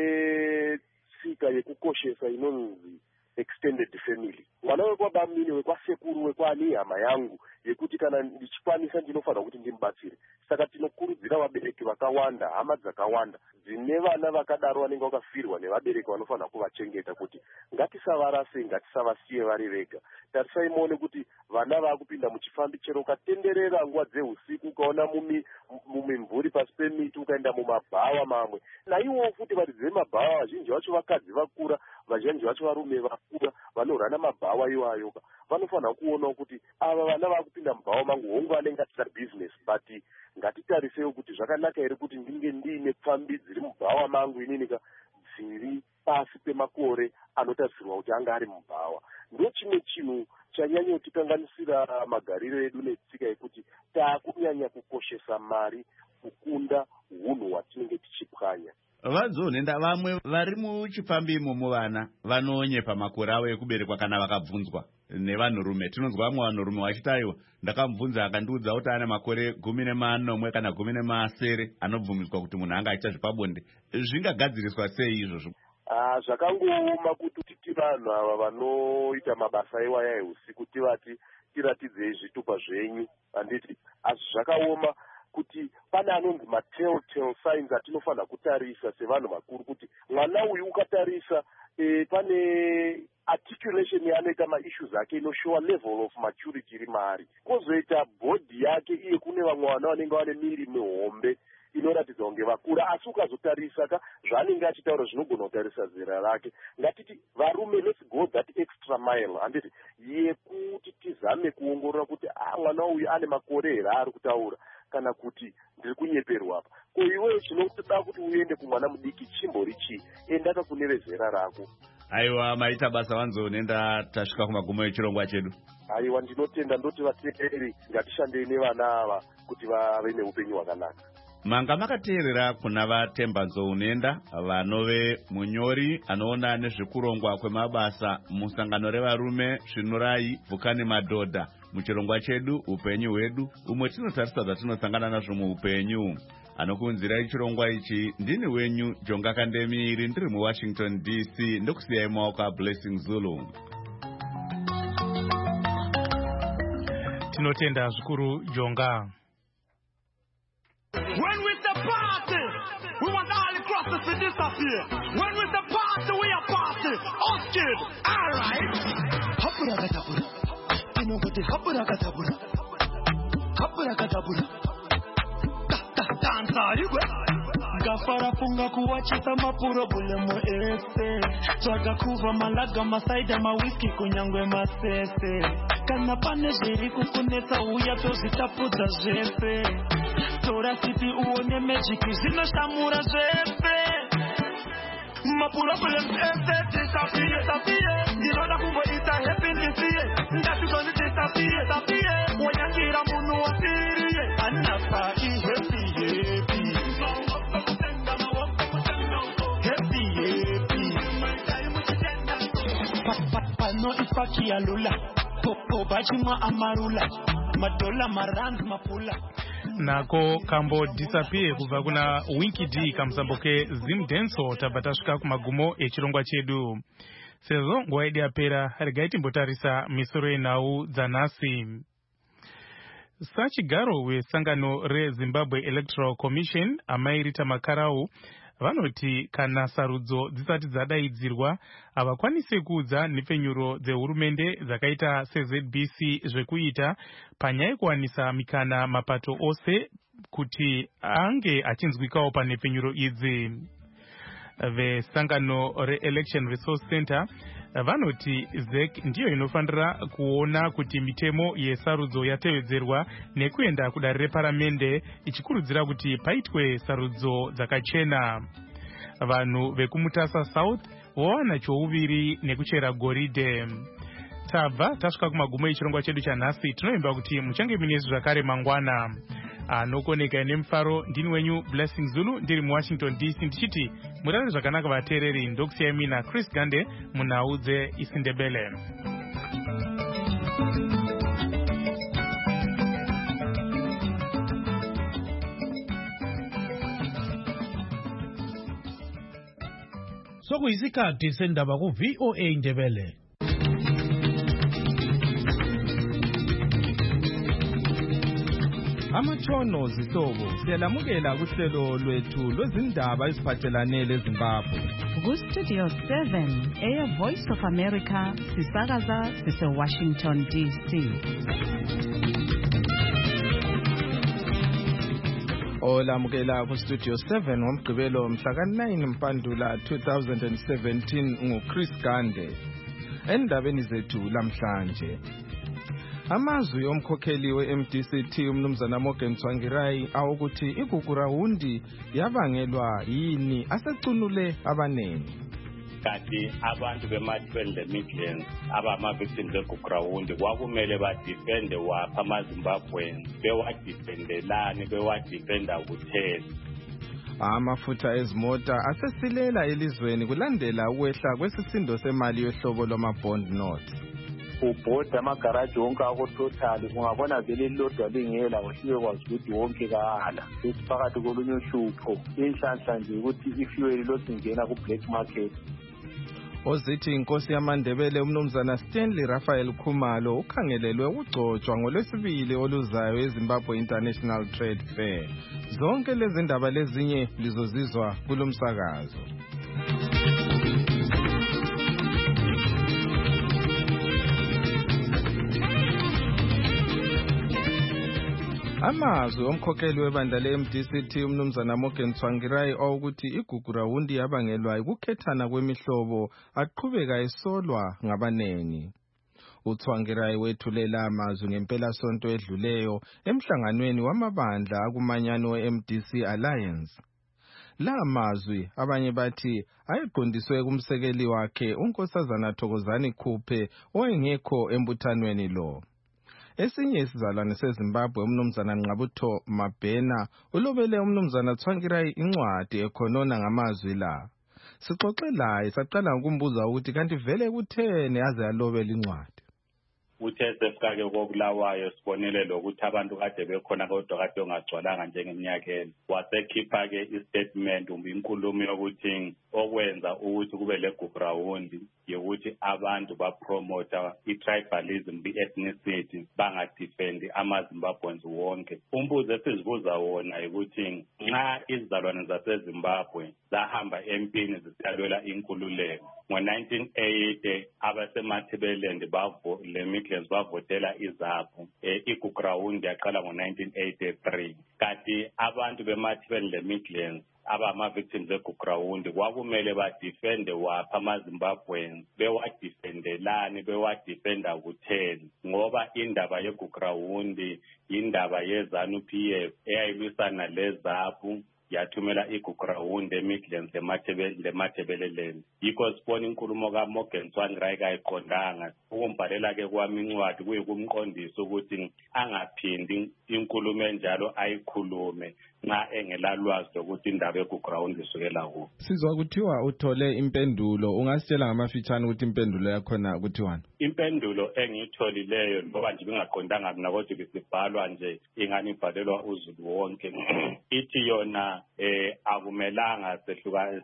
tine tsika yekukoshesa inonzi extended family. Mwana wekwabamini, wekwasekuru, wekwani hama yangu, yekuti kana ndichikwanisa ndinofanira kuti ndimubatsire. Saka tinokurudzira vabereki vakawanda, hama dzakawanda dzine vana vakadaro vanenge vakafirwa nevabereki vanofanira kuvachengeta, kuti ngatisavarase, ngatisavasiye vari vega. Tarisai muone kuti vana vakupinda muchifambi, chero ukatenderera nguva dzeusiku ukaona mumimvuri pasi pemiti, ukaenda mumabhawa mamwe, naiwo futi varidze mabhawa vazhinji vacho vakadzi vakura, vazhinji vacho varume vakura vanorwa namabhawa iwayo, vanofanira kuonawo kuti ava vana vakupinda mubhawa mangu hongu vanenge atisa business, but ngatitarisewo kuti zvakanaka here kuti ndinge ndiine pfambi dziri mubhawa mangu ininika dziri pasi pemakore anotarisirwa kuti anga ari mubhawa. Ndo chimwe chinhu chanyanyotikanganisira magariro edu netsika yekuti taakunyanya kukoshesa mari kukunda hunhu hwatinenge tichipwanya. Vadzonenda vamwe vari muchifambi imomo vana vanonyepa makore avo ekuberekwa kana vakabvunzwa nevanhurume. Tinonzwa vamwe vanhurume vachitaiwa, ndakamubvunza akandiudza kuti ane makore gumi nemanomwe kana gumi nemasere anobvumidzwa kuti munhu anga achiita zvepabonde. Zvingagadziriswa sei izvozvo? Ah, zvakangooma kuti titi vanhu ava vanoita mabasa iwaya eusiku tivati tiratidzei zvitupa zvenyu, handiti? Asi zvakaoma kuti pane anonzi ma-telltale signs atinofanira kutarisa sevanhu vakuru, kuti mwana uyu ukatarisa e, pane articulation yaanoita ma-issues ake inoshowa level of maturity iri maari. Kozoita body yake iye kune vamwe vana vanenge vane miri mihombe inoratidza kunge vakura, asi ukazotarisa ka zvaanenge achitaura zvinogona kutarisa zera rake. Ngatiti varume, let's go that extra mile, handiti, yekuti tizame kuongorora kuti ah, mwana uyu ane makore here ari kutaura kana kuti ndiri kunyeperwa apa. Ko iwewe chinokuda kuti uende kumwana mudiki chimbori chii, endaka kune vezera rako. Aiwa, maita basa vanzonenda tasvika kumagumo echirongwa chedu. Aiwa, ndinotenda, ndoti vateereri ngatishandei nevana ava kuti vave neupenyu hwakanaka. Manga makateerera kuna vatemba nzounenda vanove munyori anoona nezvekurongwa kwemabasa musangano revarume Svinurai Vhukani Madhodha muchirongwa chedu upenyu hwedu, umwe tinotarisa zvatinosangana nazvo muupenyu. Anokunzirai chirongwa ichi ndini wenyu Jonga Kandemiri, ndiri muWashington D C, ndokusiyai maoko aBlessing Zulu. Tinotenda zvikuru Jonga. When we say party, we want all the crosses to disappear. When we say party, we are party. Us kid, alright. Hapurakatabura, tinogoti hapurakatabura, hapurakatabura. Ta ta danza igwe. Gafara funga kuwachita mapuro bule mo ese. Twaga kuva malaga masaida mawhisky kunyangwe masese. Kana pane jeri kukuneta uya tozitapuza jefe. Tora city uone magic zinoshamura jefe. Mapuro bule mo ese disappear, disappear. Ndinoda kumbo ita happiness ye. Ndatu gonna disappear, disappear. Wanyangira munu wasiriye. Anafa i happy happy. No ifaki ya lula popo bachima amarula madola marand mapula nako kambo disappear kubva kuna Winky D kamsamboke Zim Denso tabatasvika kumagumo echirongwa chedu. Sezvo nguva yedu yapera, regai timbotarisa misoro yenhau dzanhasi. Sachigaro wesangano reZimbabwe Electoral Commission Amai Rita Makarau vanoti kana sarudzo dzisati dzadaidzirwa havakwanise kuudza nhepfenyuro dzehurumende dzakaita seZ B C zvekuita panyaya yekuwanisa mikana mapato ose kuti ange achinzwikawo panhepfenyuro idzi. Vesangano reElection Resource Center vanoti Z E C ndiyo inofanira kuona kuti mitemo yesarudzo yatevedzerwa nekuenda kudare reparamende ichikurudzira kuti paitwe sarudzo dzakachena. Vanhu vekumutasa South vowana chouviri nekuchera goridhe. Tabva tasvika kumagumo echirongwa chedu chanhasi. Tinoimba kuti muchange mune zvakare mangwana. Anokoneka nemufaro ndini wenyu Blessing Zulu ndiri muWashington D C ndichiti murare zvakanaka vateereri. Ndokusiyai mina Chris Gande munhau dzeIsindebele. Sokuyisikhathi sendaba ku V O A Indebele. Amatshono zihlobo siyalamukela kuhlelo lwethu lwezindaba eziphathelane leZimbabwe. Ku-Studio seven eya Voice of America sisakaza sise-Washington D C. Olamukela ku-Studio seven ngomgqibelo mhla ka nine Mpandula two thousand seventeen nguChris Gande. Endabeni zethu lamhlanje, amazwi omkhokheli we-M D C T umnumzana Morgan Tsvangirai awukuthi igugurawundi yabangelwa yini asecunule abanengi. Kati abantu beMathweni Midlands abama-victims egugurawundi kwakumele badifende wapha amaZimbabweni bewadifendelani bewadifenda kutheni. Amafutha ezimota asesilela elizweni kulandela ukwehla kwesisindo semali yohlobo lwama-bond notes. Ubhoda amagaraji wonke akototali ungabona vele lilodwa lingela ngosiwe kwazi ukuthi wonke kahala esiphakathi kolunye uhlupho inhlanhla nje ukuthi ifuel lokhu ingena ku-black market. Ozithi inkosi yamaNdebele umnumzana Stanley Raphael Khumalo ukhangelelwe ukugcotshwa ngolwesibili oluzayo eZimbabwe International Trade Fair. Zonke lezi ndaba lezinye lizozizwa kulomsakazo. Amazwi omkhokheli webandla le-M D C T umnumzana Morgan Tsvangirai awukuthi igugurawundi yabangelwa ukukhethana kwemihlobo aqhubeka esolwa ngabanengi. uTsvangirai wethulela amazwi ngempela sonto edluleyo emhlanganweni wamabandla akumanyano we-M D C Alliance. La amazwi abanye bathi ayeqondiswe kumsekeli wakhe uNkosazana Thokozani Khuphe owengekho embuthanweni lo. Esinye isizalwane seZimbabwe umnumzana Nqabutho Mabhena ulobele umnumzana Tsvangirai incwadi ekhonona ngamazwi la. Sixoxe laye saqala ukumbuza ukuthi kanti vele kuthene aze alobele incwadi. Uthe sefika-ke kokulawayo sibonele lokuthi abantu kade bekhona kodwa kade ongagcwalanga njengeminyakeni. Wasekhipha-ke istatement umbe inkulumo yokuthi okwenza ukuthi kube legugurawundi yokuthi abantu bapromota i-tribalism, i-ethnicity, bangadifendi amaZimbabweans wonke. Umbuzo esizibuza wona ukuthi nxa izizalwane zaseZimbabwe zahamba empini zisitalwela inkululeko ngo-nineteen eighty abasemathebeleland bavo le Midlands bavotela izapho e, igugurawundi yaqala ngo-nineteen eighty-three kanti abantu bemathebeni le Midlands abama-victims egugurawundi kwakumele badifende wapha amaZimbabweans bewadifendelani bewadifenda kutheni ngoba indaba yegugurawundi indaba ye-ZANU P F eyayilwisana lezapho yathumela igugurawundi eMidlands lemathebeleleni. Yikho sibona inkulumo kaMorgan Tsvangirai kayiqondanga ukumbhalela-ke kwami incwadi kuyikumqondisa ukuthi angaphindi inkulumo enjalo ayikhulume nxa engelalwazi lokuthi indaba yegugurawundi isukela kuwo. Sizwa kuthiwa uthole impendulo, ungasitshela ngamafitshane ukuthi impendulo yakhona kuthiwani? Impendulo engiyitholileyo ngoba nje bingaqondanga mina kodwa bisibhalwa nje ingani ibhalelwa uzulu wonke ithi yona eh akumelanga sehluka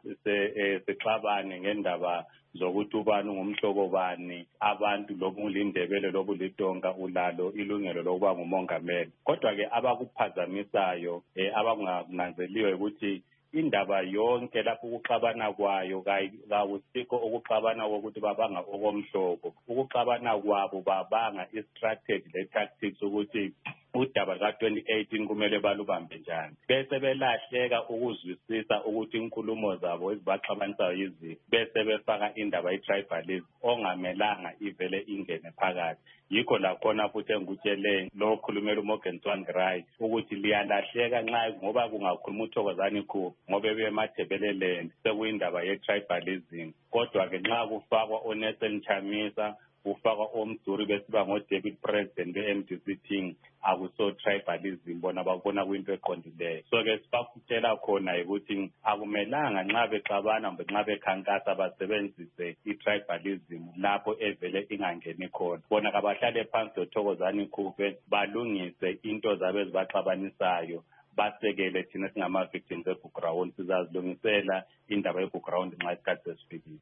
sexabane ngendaba zokuthi ubani ngumhlobo bani abantu lobulindebele lobulitonga ulalo ilungelo lokuba ngumongameli. Kodwa ke abakuphazamisayo eh abangananzeliwe ukuthi indaba yonke lapho ukuxabana kwayo kawusikho ukuxabana ukuthi babanga okomhlobo. Ukuxabana kwabo babanga i-strategy le-tactics ukuthi udaba ka twenty eighteen kumele balubambe njani, bese belahleka ukuzwisisa ukuthi inkulumo zabo ezibaxabanisayo yiziphi, bese befaka indaba ye-tribalism ongamelanga ivele ingene phakathi. Yikho la khona futhi engikutshele lo khulumela uMorgan Tsvangirai ukuthi liyalahleka nxa ngoba kungakhuluma uThokozani Khumalo ngoba ebemathebeleleni sekuyindaba ye-tribalism. Kodwa-ke nxa kufakwa uNelson Chamisa ufakwa omduri besiba ngo-David President be-M D C T akuso-tribalism, bona bakubona kuyinto eqondileyo. So-ke sibakutshela khona ukuthi akumelanga nxa bexabana kumbe nxa bekhankasa basebenzise i-tribalism lapho evele ingangeni khona. Bona kabahlale phansi loThokozani Khumalo balungise into zabo ezibaxabanisayo, basekele thina singama-victims eGugurawundi, sizazilungisela indaba yeGugurawundi nxa isikhathi sesifikile.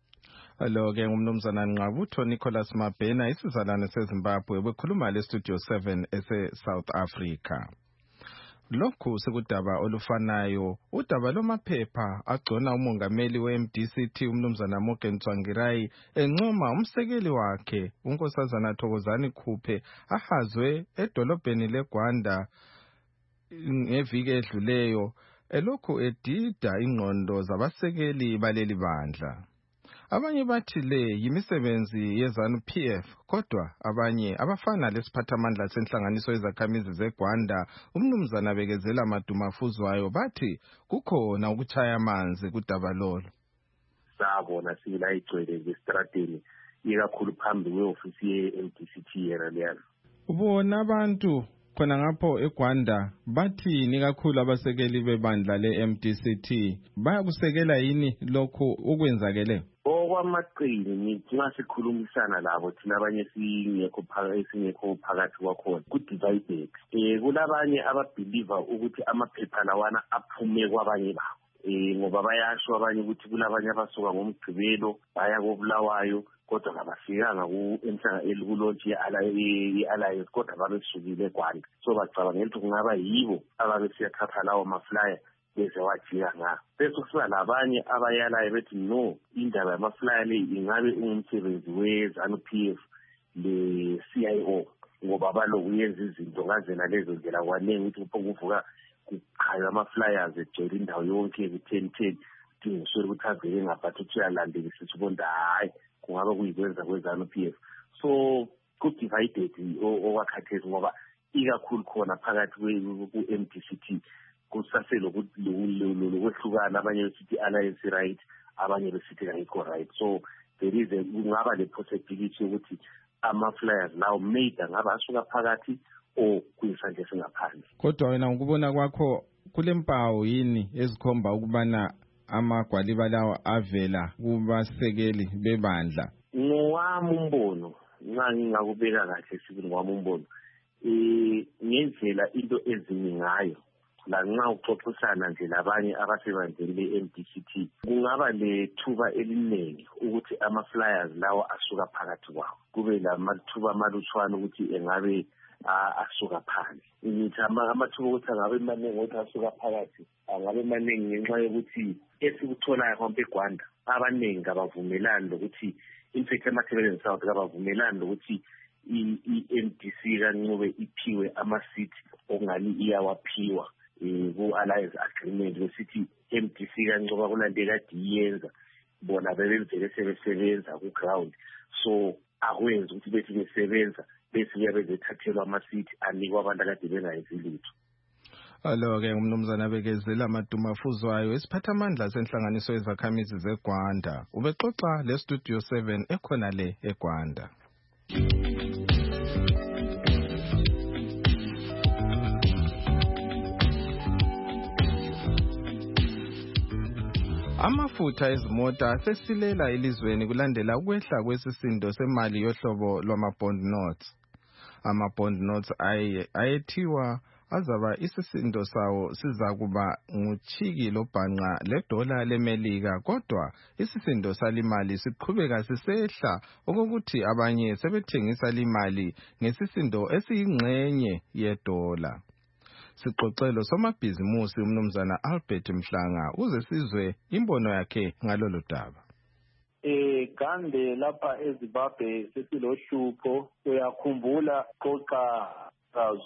Alo-ke ngumnumzana Nqabutho Nicholas Mabhena, isizalwane seZimbabwe, bekhuluma le-Studio seven ese-South Africa. Lokhu sekudaba olufanayo, udaba lomaphepha agcona umongameli we-M D C T umnumzana Morgan Tsvangirai encoma umsekeli wakhe unkosazana Thokozani Khumalo ahazwe edolobheni leGwanda ngeviki edluleyo elokhu edida ingqondo zabasekeli baleli bandla. Abanye bathi le yimisebenzi yeZANU P F, kodwa abanye abafana lesiphathamandla senhlanganiso yezakhamizi zeGwanda umnumzana Bekezela Madumafuzwayo bathi kukhona ukuchaya amanzi kudaba lolo. Sabona sila igcwele ngesitrateni ikakhulu phambi kwe-ofisi ye-M D C T yena leyana. Ubona abantu khona ngapho eGwanda bathini kakhulu abasekeli bebandla le-M D C T, bayakusekela yini lokho ukwenzakele? Okwamaqini nxa sikhulumisana labo thina abanye singekho phakathi singekho phakathi kwakhona ku-divided. Eh kulabanye ababeliever ukuthi amaphepha lawana aphume kwabanye babo. Eh ngoba bayasho abanye ukuthi kulabanye abasuka ngomgqibelo baya koBulawayo kodwa kabafikanga ku-emhlanga elikulonje ye-Alliance kodwa babesukile eGwanda. So bacabangela ukuthi kungaba yibo ababesiyathatha lawo maflyer bese wajika ngawo. Bese kusiba labanye abayalayo bethi no, indaba yamaflyer le ingabe ungumsebenzi we-ZANU P F le-C I O ngoba baloku yenza izinto ngazena lezo ndlela kwanenge ukuthi kuvuka kuchaywa ama-flyers egcwele indawo yonke ku-ten ten dingiswele ukuthi avele ngaphathi ukuthi uyalandelisisa ubonda hayi kungaba kuyikwenza kwe-ZANU P F. So ku-divided okwakhathesi ngoba ikakhulu khona phakathi ku-M D C T kusaselo lokwehlukana, abanye besithi alliance right, abanye besithi ayikho right. So there is a kungaba le possibility ukuthi ama-flyers lawo maybe angaba asuka phakathi o kuyisandla singaphandle. Kodwa wena ngokubona kwakho kule mpawu yini ezikhomba ukubana amagwaliba lawo avela kubasekeli bebandla? Ngowami umbono nxa ngingakubeka kahle sibili ngowami umbono eh ngendlela into ezimi ngayo la nxa uxoxisana nje labanye abasebandleni be-M D C T kungaba lethuba eliningi ukuthi ama-flyers lawo asuka phakathi kwawo, kube lamathuba amalutshwana ukuthi engabe asuka phandle. Ngithi amathuba ukuthi angabe maningi ukuthi asuka phakathi angabe maningi ngenxa yokuthi esikutholayo kwampe eGwanda abaningi kabavumelani lokuthi infact emathebeleni South kabavumelani lokuthi i-M D C kaNcube iphiwe ama-seat okungani iyawaphiwa ku-alliance agreement besithi M D C kaNcube kunanto kade iyenza bona bebevele sebesebenza ku-ground, so akwenzi ukuthi bethi besebenza bese kuyabe bethathelwa ama-seat anikwa abantu akade bengayenzi lutho. Alo-ke ngumnumzana Bekezela Madumafuzwayo, isiphathamandla senhlanganiso yezakhamizi zeGwanda, ubexoxa le-Studio seven ekhona le eGwanda. Amafutha ezimota sesilela elizweni kulandela ukwehla kwesisindo semali yohlobo lwama-bond notes. Ama-bond notes ayethiwa azaba isisindo sawo sizakuba nguchiki lobhanqa ledola lemelika, kodwa isisindo salimali siqhubeka sisehla okokuthi abanye sebethengisa limali ngesisindo esiyingxenye yedola. Sixoxelo somabhizimusi umnumzana Albert Mhlanga uze sizwe imbono yakhe ngalolu daba. Eh Gande lapha eZimbabwe sesilohlupho, uyakhumbula xoxa ngazo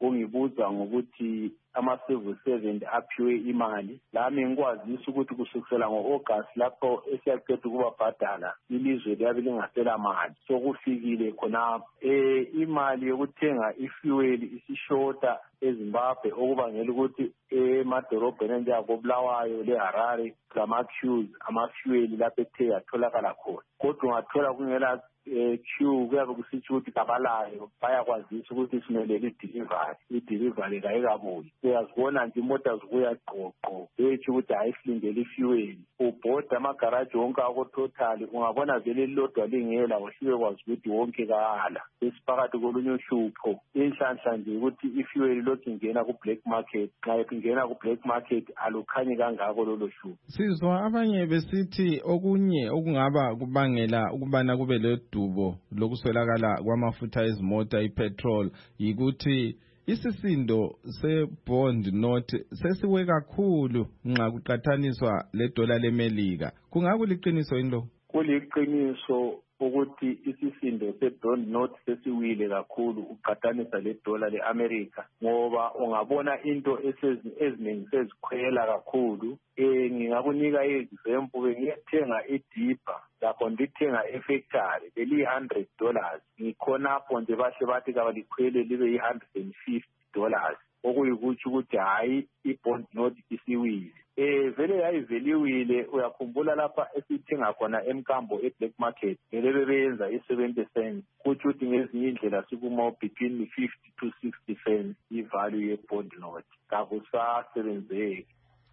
ungibuza ngokuthi ama-civil servant aphiwe imali lami ngikwazisa ukuthi kusukela ngo-August lapho esiyaqeda ukubabhadala ilizwe liyabe lingasela mali sokufikile khonapho um imali yokuthenga ifuel isishota eZimbabwe okubangela ukuthi emadorobheni anjengakobulawayo leHarare lama-queues ama-fuel lapho ethe yatholakala khona kodwa ungathola kungela um queue kuyabe kusitsho ukuthi kabalayo bayakwazisa ukuthi simelele i-delivery i-delivery kayikabuyi uyazibona nje imota zibuya gqoqo betsho ukuthi hayi silindele ifuel ubhoda amagaraji wonke akototal ungabona vele lilodwa lingela wahlike kwazi ukuthi wonke kala esiphakathi kolunye uhlupho inhlanhla nje ukuthi ifuel lokhu ingena ku-black market xa ingena ku-black market alukhanyi kangako lolo hlupho. Sizwa abanye besithi okunye okungaba kubangela ukubana kube ledubo lokuswelakala kwamafutha ezimota ipetrol yikuthi isisindo se-bond note sesiwe kakhulu nxa kuqathaniswa ledola lemelika. Kungakuliqiniso yini lo? Kuliqiniso ukuthi isisindo se-bond note sesiwile kakhulu uqathanisa ledola le-America ngoba ungabona into eziningi sezikhwela kakhulu. Eh ngingakunika i-example bengiyethenga idipa lapho ndithenga efactory beli one hundred dollars ngikhonapho nje bahle bathi kabalikhwele libe one hundred fifty dollars okuyikuthi ukuthi hayi i-bond note isiwile. Eh vele yayiveliwile uyakhumbula lapha esithenga khona emkambo e-black market vele bebenza i-seventy cents kuthi ukuthi ngezinye indlela sikuma between fifty to sixty cents i-value ye-bond note kakusasebenzeki.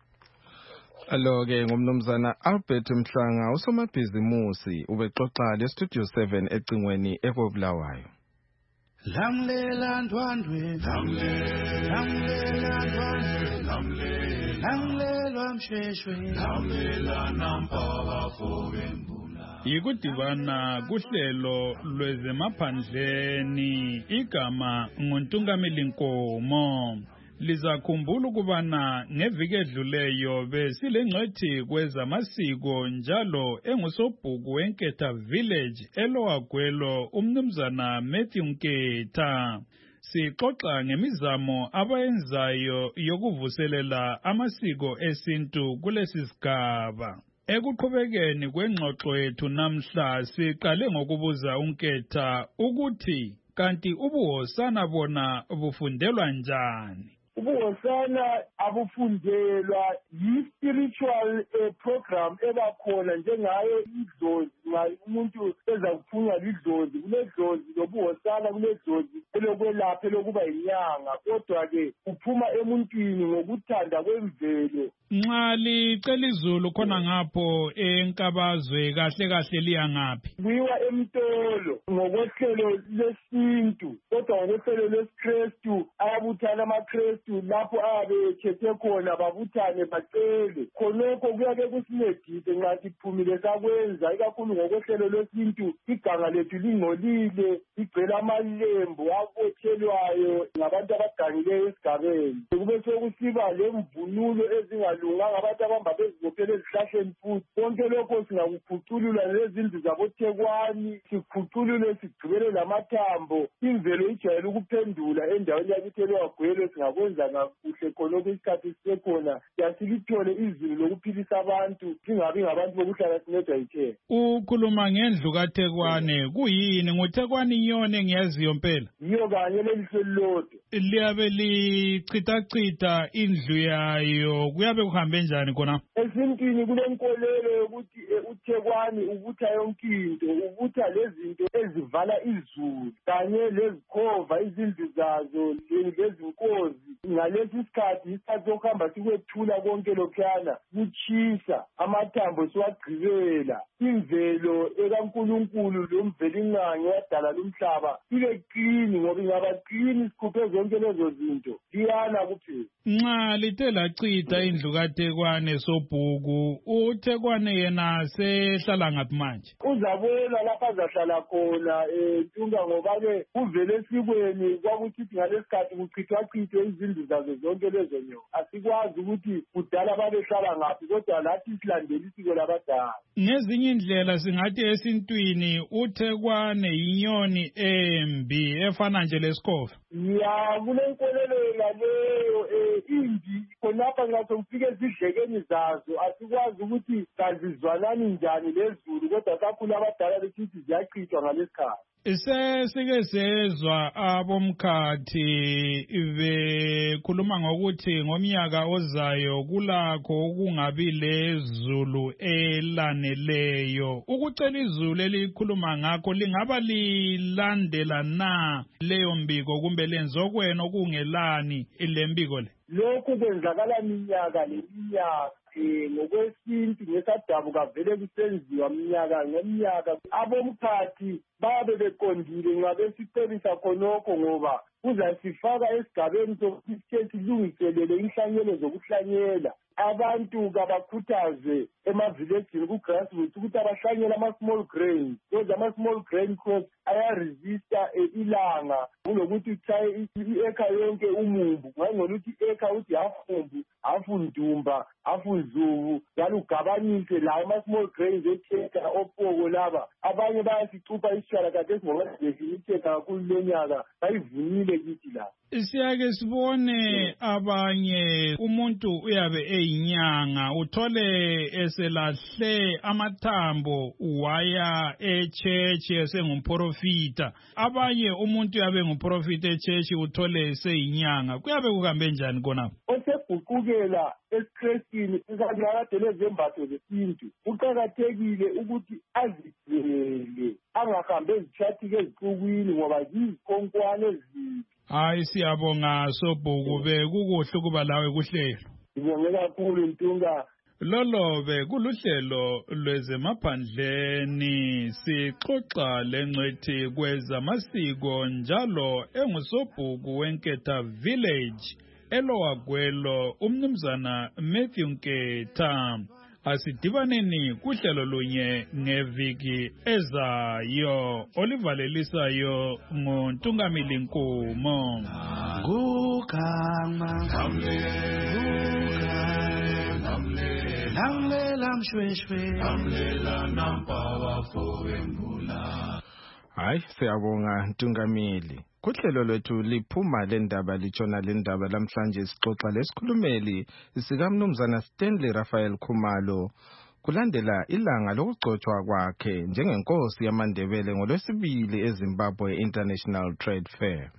Alo-ke ngumnumzana Albert Mhlanga usomabhizimusi ubexoxa le-Studio seven ecingweni ekobulawayo. Lamlela ndwandwe lamlela ndwandwe lamlela msheshwe lamlela nampaka fobembula. Yikudibana kuhlelo lwezemaphandleni igama nguNtungameli Nkomo. Lizakhumbula ukubana ngeviki edluleyo besilengcwethi kwezamasiko njalo engusobhuku weNketha Village eLowagwelo umnumzana Matthew Nketha. Sixoxa ngemizamo abayenzayo yokuvuselela amasiko esintu kulesi sigaba. Ekuqhubekeni kwengxoxo yethu namhla siqale ngokubuza uNketha ukuthi kanti ubuhosana bona bufundelwa njani? Ubuhosana abufundelwa yi-spiritual uh, program ebakhona njengayo idlozi nxa umuntu eza kuphunywa lidlozi kuledlozi lobuhosana kuledlozi elokwelapha elokuba yinyanga kodwa-ke kuphuma emuntwini ngokuthanda kwemvelo. Nxa licela izulu khona ngapho enkabazwe kahle kahle liya ngaphi? Kuyiwa emtolo ngokohlelo lesintu kodwa ngokohlelo lesiKristu ayabuthana amaKristu lapho ayabe ekhethe khona babuthane bacele khonokho kuyake kusincedise nxa siphumile sakwenza ikakhulu ngokohlelo lwesintu iganga lethu lingcolile ligcwele amalembu abothelwayo ngabantu abagangileyo esigabeni kube sokusiba lemvunulo ezingalunganga abantu abahamba bezibophele ezihlahleni futhi konke lokho singakuphuculula lezindlu zabothekwani sikhuculule sigcibele lamathambo imvelo ijayele ukuphendula endaweni yakithi eLowagwelo singakwenza kuhle khonokho isikhathi sisekhona yasilithole izulu lokuphilisa abantu singabi ngabantu bokuhlala sinedwa yithena. Ukhuluma ngendlu kaThekwane kuyini nguThekwane inyoni engiyaziyo mpela? Yiyo kanye lelihle lilodwa. Liyabe lichithachitha indlu yayo kuyabe kuhambe njani khona? Esintwini kulenkolelo yokuthi uThekwane ubutha yonke into ubutha lezinto ezivala izulu kanye lezikhova izindlu zazo lezinkozi ngalesi isikhathi isikhathi sokuhamba sikwethula konke lokhuyana kutshisa amathambo siwagqibela imvelo ekaNkulunkulu lomvelinqangi wadala lumhlaba ibe qini ngoba ingaba qini sikhuphe zonke lezo zinto liyana kuphela. Nxa lithe lachitha indlu kaThekwane sobhuku uThekwane yena sehlala ngaphi manje? Uzabona lapha azahlala khona eNtunga ngoba ke kuvele esikweni kwakuthi ngalesikhathi kuchithwachithwe izindlu izindlu zazo zonke lezo nyoka. Asikwazi ukuthi kudala babehlala ngaphi, kodwa lathi silandela isiko labadala. Ngezinye indlela singathi esintwini uThekwane yinyoni embi efana nje lesikhofa. Ya, kulenkolelo leyo eh imbi khonapha nxa sokufike ezidlekeni zazo asikwazi ukuthi kazizwanani njani lezulu, kodwa kakhulu abadala besithi ziyachithwa ngalesikhathi. Sesike sezwa abomkhathi bekhuluma ngokuthi ngomnyaka ozayo kulakho ukungabi lezulu elaneleyo. Ukucela izulu elikhuluma ngakho lingaba lilandela na leyo mbiko kumbe lenzo kwena okungelani lembiko le? Lokhu kwenzakala minyaka leminyaka. Eh ngokwesintu ngesadabuka vele kusenziwa minyaka ngeminyaka. Abomkhathi babe beqondile nxa besicebisa khonokho ngoba kuzasifaka esigabeni sokuthi silungiselele inhlanyelo zokuhlanyela. Abantu kabakhuthaze emavilejini ku-grassroots ukuthi abahlanyele ama-small grains. Those ama-small grain crops ayaresista ilanga kulokuthi uchaye i-eka yonke umumbu. Ngangona ukuthi i-eka uthi hafumbu, hafu ndumba, hafu nzubu, njalo ugabanyise lawo ama-small grains etheka opoko laba. Abanye bayasicupha isitshwala kade esingoma itheka kakhulu lenyaka bayivunile kithi la. Siyake sibone abanye umuntu uyabe eyinyanga uthole eselahle amathambo waya echechi esengumprofita. Abanye umuntu uyabe ngumprofita echechi uthole eseyinyanga. Kuyabe kuhambe njani khona? Oseguqukela esikhrestini ikade lezembatho zesintu kuqakathekile ukuthi azigcele angahambe ezitshathi ezixukwini ngoba zizikhonkwane ezimbi. Hayi siyabonga Sobhuku be kukuhle ukuba lawe kuhlelo. Ngibonge kakhulu Ntunga. Lolobe kuluhlelo lwezemaphandleni sixoxa lengcwethi kwezamasiko njalo enguSobhuku weNketha Village elowagwelo umnumzana Matthew Nketha. Asidibaneni kuhlelo lunye ngeviki ezayo olivalelisayo ngoNtungamili Nkumo. Gukama ngamle ngamle ngamle lamshweshwe ngamle nampawa fowembula. Hayi siyabonga Ntungamili. Kuhlelo lwethu liphuma lendaba litshona lendaba lamhlanje sixoxa lesikhulumeli sikamnumzana Stanley Raphael Khumalo kulandela ilanga lokugcotshwa kwakhe njengenkosi yamaNdebele ngolwesibili eZimbabwe International Trade Fair.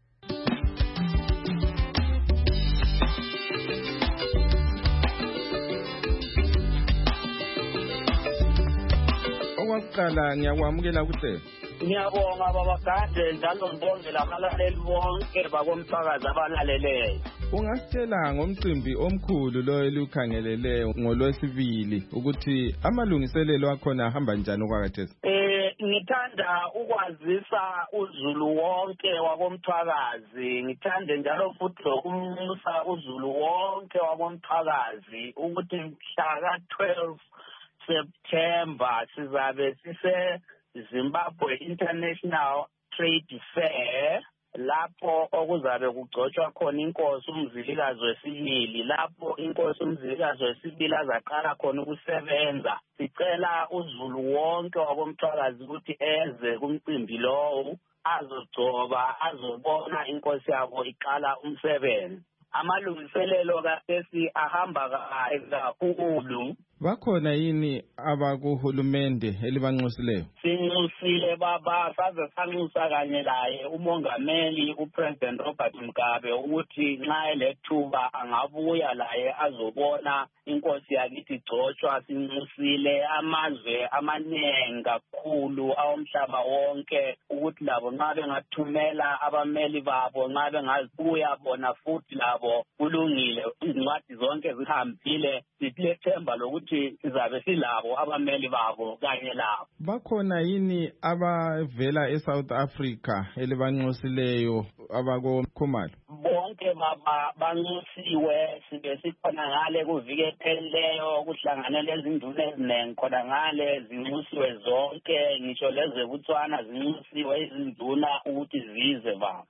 Okwaqala ngiyakwamukela kuhle. Ngiyabonga baba Gade njalo ngibonge labalaleli bonke bakomsakazi abalaleleyo. Ungasitshela ngomcimbi omkhulu lo elikhangelele ngolwesibili ukuthi amalungiselelo akhona ahamba njani okwakhathesi? Eh ngithanda ukwazisa uzulu wonke wakomthwakazi, ngithande njalo futhi lokumusa uzulu wonke wakomthwakazi ukuthi mhla ka twelve September sizabe sise Zimbabwe International Trade Fair lapho okuzabe kugcotshwa khona inkosi umzilikazi wesibili, lapho inkosi umzilikazi wesibili azaqala khona ukusebenza. Sicela uzulu wonke wakomthwakazi ukuthi eze kumcimbi lowo azogcoba azobona inkosi yabo iqala umsebenzi. Amalungiselelo kaSesi ahamba kakhulu. Bakhona yini abakuhulumende elibanxusileyo? Sinxusile baba saze sanxusa kanye laye umongameli uPresident Robert Mugabe ukuthi nxa elethuba angabuya laye azobona inkosi yakithi igcotshwa. Sinxusile amazwe amanengi kakhulu awomhlaba wonke ukuthi labo nxa bengathumela abameli babo nxa bengabuya bona futhi labo kulungile, izincwadi zonke zihambile. Silethemba lokuthi sizabe silabo abameli babo kanye labo. Bakhona yini abavela eSouth Africa elibanxusileyo abakoKhumalo? Bonke baba banxusiwe, sibe sikhona ngale kuvike ephelileyo kuhlanganele izinduna eziningi khona ngale zinxusiwe zonke, ngisho leze Botswana zinxusiwe izinduna ukuthi zize baba.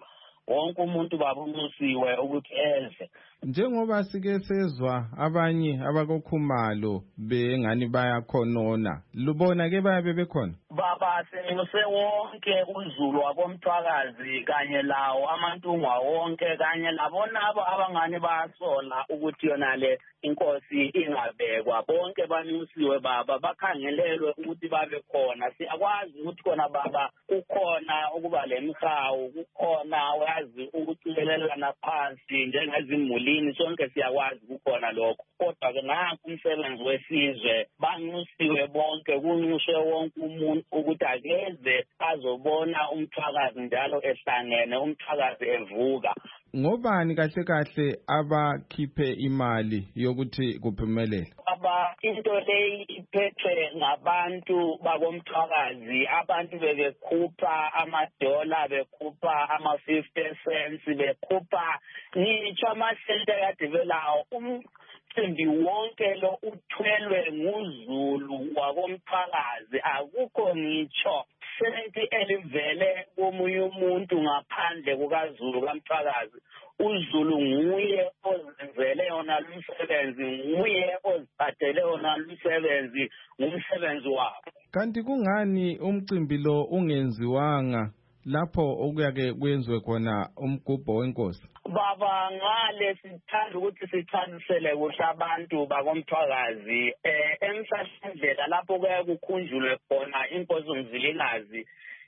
wonke umuntu babungusiwe ukuthi eze. Njengoba sike sezwa abanye abakokhumalo bengani bayakhonona, lubona ke bayabe bekhona? Baba senyuse wonke uZulu wakomthwakazi kanye lawo amantungwa wonke kanye labonabo abangani basola ukuthi yona le inkosi ingabekwa, bonke banyusiwe baba, bakhangelelwe ukuthi babe khona. Siyakwazi ukuthi khona baba kukhona ukuba lemhawu, kukhona wazi ukucikelelana phansi njengezimulini, sonke siyakwazi kukhona lokho. Kodwa ke nanku umsebenzi wesizwe, banyusiwe bonke, kunyuswe wonke umuntu ukuthi akeze azobona umthwakazi njalo ehlangene, umthwakazi evuka. Ngobani kahle kahle abakhiphe imali yokuthi kuphumelele? Aba into leyi iphethwe ngabantu bakomthwakazi, abantu bebekhupha amadola, bekhupha ama fifty cents, bekhupha ngitsho amasente kadebelawo. Umcimbi wonke lo uthwelwe nguZulu wakomthwakazi, akukho ngitsho senti elivele komunye umuntu ngaphandle kukaZulu kaMthwakazi. uZulu nguye ozenzele yona lumsebenzi, nguye oziphathele yona lumsebenzi, ngumsebenzi wakhe. Kanti kungani umcimbi lo ungenziwanga lapho okuyake kwenziwe khona umgubho wenkosi? Baba ngale sithanda ukuthi sithandisele kuhle abantu bakomthwakazi eh emsashindlela lapho kuya kukhunjulwe khona inkosi uMzilikazi.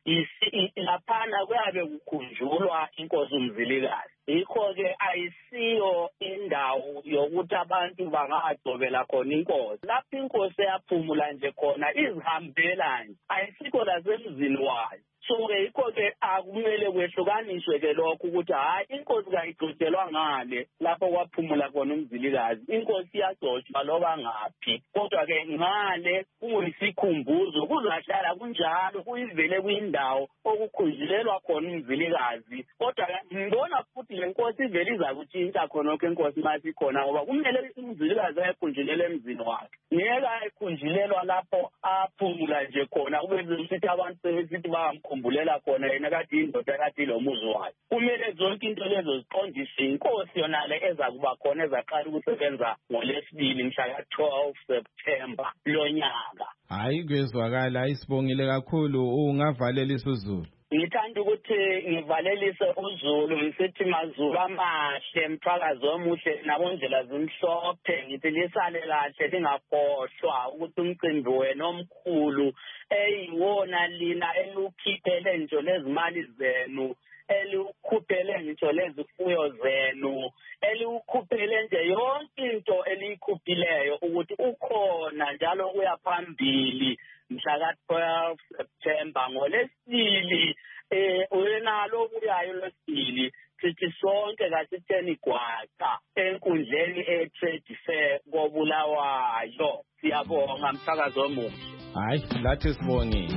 Laphana kuyabe kukhunjulwa inkosi uMzilikazi. Yikho ke ayisiyo indawo yokuthi abantu bangagcobela khona inkosi. Lapho inkosi yaphumula nje khona izihambela nje, ayisikho lasemzini wayo. So yikho ke akumele kwehlukaniswe ke lokho ukuthi hayi inkosi kayigcotshelwa ngale lapho kwaphumula khona uMzilikazi. Inkosi iyagcotshwa loba ngaphi, kodwa ke ngale kuyisikhumbuzo, kuzahlala kunjalo, kuyivele kwindawo okukhunjulelwa khona uMzilikazi. Kodwa ngibona futhi le nkosi ivele izakutshintsha khona konke inkosi mase khona, ngoba kumele uMzilikazi ayikhunjulele emzini wakhe. Ngeke ayikhunjulelwa lapho aphumula nje khona kube besithi abantu sebesithi bamkhumbulela khona yena kade indoda kade lomuzi wakhe. Kumele zonke into lezo ziqondiswe inkosi yona le ezakuba khona ezaqala ukusebenza ngoLwesibili mhla ka twelve September lonyaka. Hayi kwezwakala, isibongile kakhulu. Ungavalela isiZulu. Ngithanda ukuthi ngivalelise uZulu ngisithi mazulu amahle, Mthwakazi omuhle nabondlela zimhlophe, ngithi lisale kahle lingakhohlwa ukuthi umcimbi wena omkhulu eyiwona lina elukhiphele nje lezimali zenu, elikhuphele ngitsho lezifuyo zenu, elikhuphele nje yonke into eliyikhuphileyo ukuthi ukhona njalo uya phambili mhla ka twelve September ngoLwesibili. Eh wenalo kuyayo lwesibili sithi sonke kasitheni gwaqa enkundleni e-trade fair koBulawayo. Siyabonga Mthwakazi omuhle. Hayi lathi sibongile.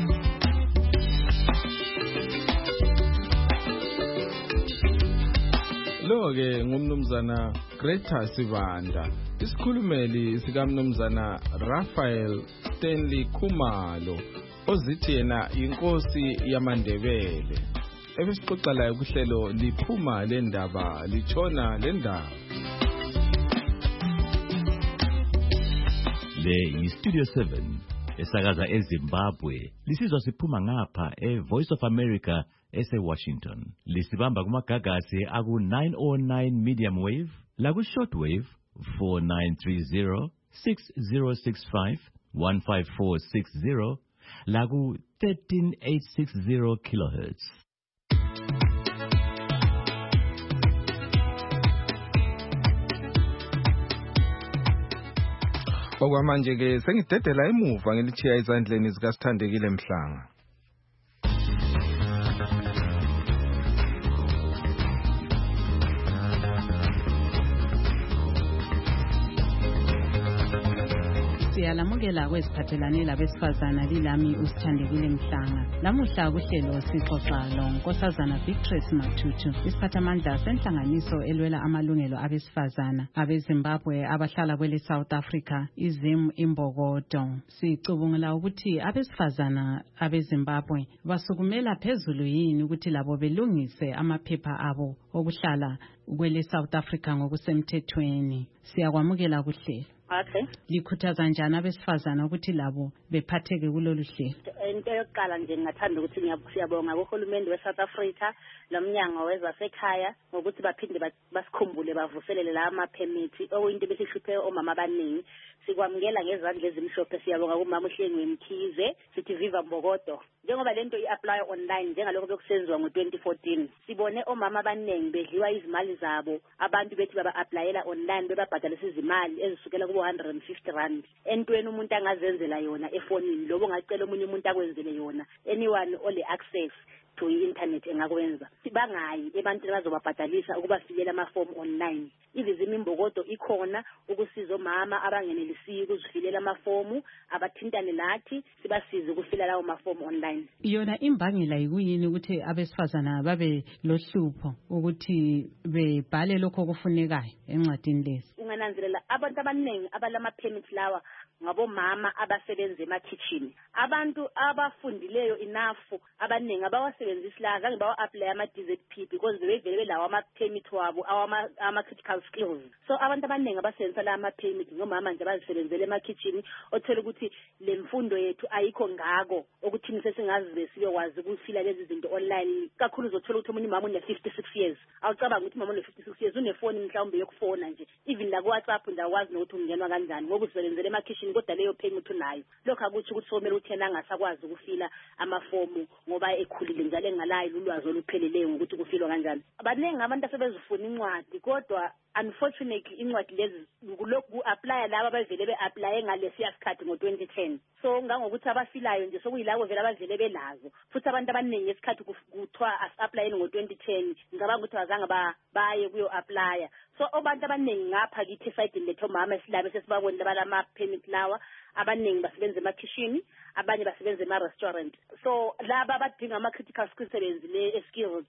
Lo-ke ngumnumzana Greta Sibanda, isikhulumeli sikamnumzana Raphael Stanley Khumalo, ozithi yena inkosi yamaNdebele. Ebesixoxa layo kuhlelo liphuma le ndaba litshona le ndaba. Le yi-Studio seven esakaza eZimbabwe, lisizwa siphuma ngapha e-Voice of America ese-Washington. Lisibamba kumagagasi aku nine oh nine medium wave, laku short wave four nine three zero, six zero six five, one five four six zero, laku thirteen eight sixty kilohertz. Okwamanje ke sengidedela emuva ngilithiya izandleni zikaSithandekile Mhlanga. Siyalamukela kweziphathelane labesifazana lilami usithandekile Mhlanga. Lamuhla kuhlelo sixoxa lonkosazana Victress Matutu, isiphathamandla senhlanganiso elwela amalungelo abesifazana abeZimbabwe abahlala kwele South Africa, izim imbokodo. Sicubungula ukuthi abesifazana abeZimbabwe basukumela phezulu yini ukuthi labo belungise amaphepha abo okuhlala kwele South Africa ngokusemthethweni. Siyakwamukela kuhlelo. Okay. Likhuthaza njani abesifazana ukuthi labo bephatheke kulolu hlelo? Into yokuqala nje ngingathanda ukuthi ngiyabonga kuhulumeni weSouth Africa lomnyango wezasekhaya ngokuthi baphinde basikhumbule bavuselele la ama-permit okuyinto besihluphe omama abaningi. Sikwamukela ngezandla ezimhlophe. Siyabonga kumama uHlengiwe Mkhize, sithi viva Mbokodo. Njengoba lento i-apply online njengalokho bekusenziwa ngo twenty fourteen, sibone omama abaningi bedliwa izimali zabo, abantu bethi baba-applyela online bebabhadalisa izimali ezisukela kubo one hundred fifty rand. Entweni umuntu angazenzela yona efonini, lobo ngacela omunye umuntu akwenzele yona. Anyone ole access to i-internet engakwenza. Sibangayi ebantwini bazobabhadalisa ukubafikela ama-form online. Izizimo imbokodo ikhona ukusiza omama abangenelisiyo ukuzifilela amafomu, abathintane lathi sibasize ukufila lawo mafomu online. Yona imbangela yikuyini ukuthi abesifazana babe lohlupho ukuthi bebhale lokho okufunekayo encwadini lezi? Ungananzelela abantu abaningi abalama permits lawa ngabomama abasebenza ema-kitchen. Abantu abafundileyo enough abaningi abawasebenzisi la zange bawa-apply ama-D Z P because bebevele belawo ama-permit wabo ama-critical skills. So abantu abaningi abasebenzisa la ama-permit ngomama nje abazisebenzele ema-kitchen, othola ukuthi le mfundo yethu ayikho ngako ukuthi sesingazi sibekwazi ukufila lezi zinto online. Kakhulu uzothola ukuthi omunye umama une-fifty-six years. Awucabanga ukuthi umama une-fifty-six years unefoni mhlawumbe yokufona nje. Even la ku-WhatsApp ndakwazi nokuthi ungenwa kanjani ngoba usebenzele ema-kitchen kodwa leyo permit unayo. Lokho akutsho ukuthi somele uthi yena angasakwazi ukufila amafomu ngoba ekhulile njalo engalayo ulwazi olupheleleyo ngokuthi kufilwa kanjani. Abaningi abantu asebezifuna incwadi kodwa unfortunately incwadi lezi kulokhu ku-apply laba abavele be-apply ngalesiya sikhathi ngo twenty ten. So ngangokuthi abafilayo nje sokuyilabo vele abavele belazo. Futhi abantu abaningi esikhathi kuthiwa as-applyeni ngo twenty ten ngicabanga ukuthi bazange baye kuyo-apply. So abantu abaningi ngapha kithi esayidini lethu omama esilabe sesibabonile abalama-permit lawa, abaningi basebenza ema-kitchen, abanye basebenza ema-restaurant. So laba abadinga ama-critical skills sebenzi le-skills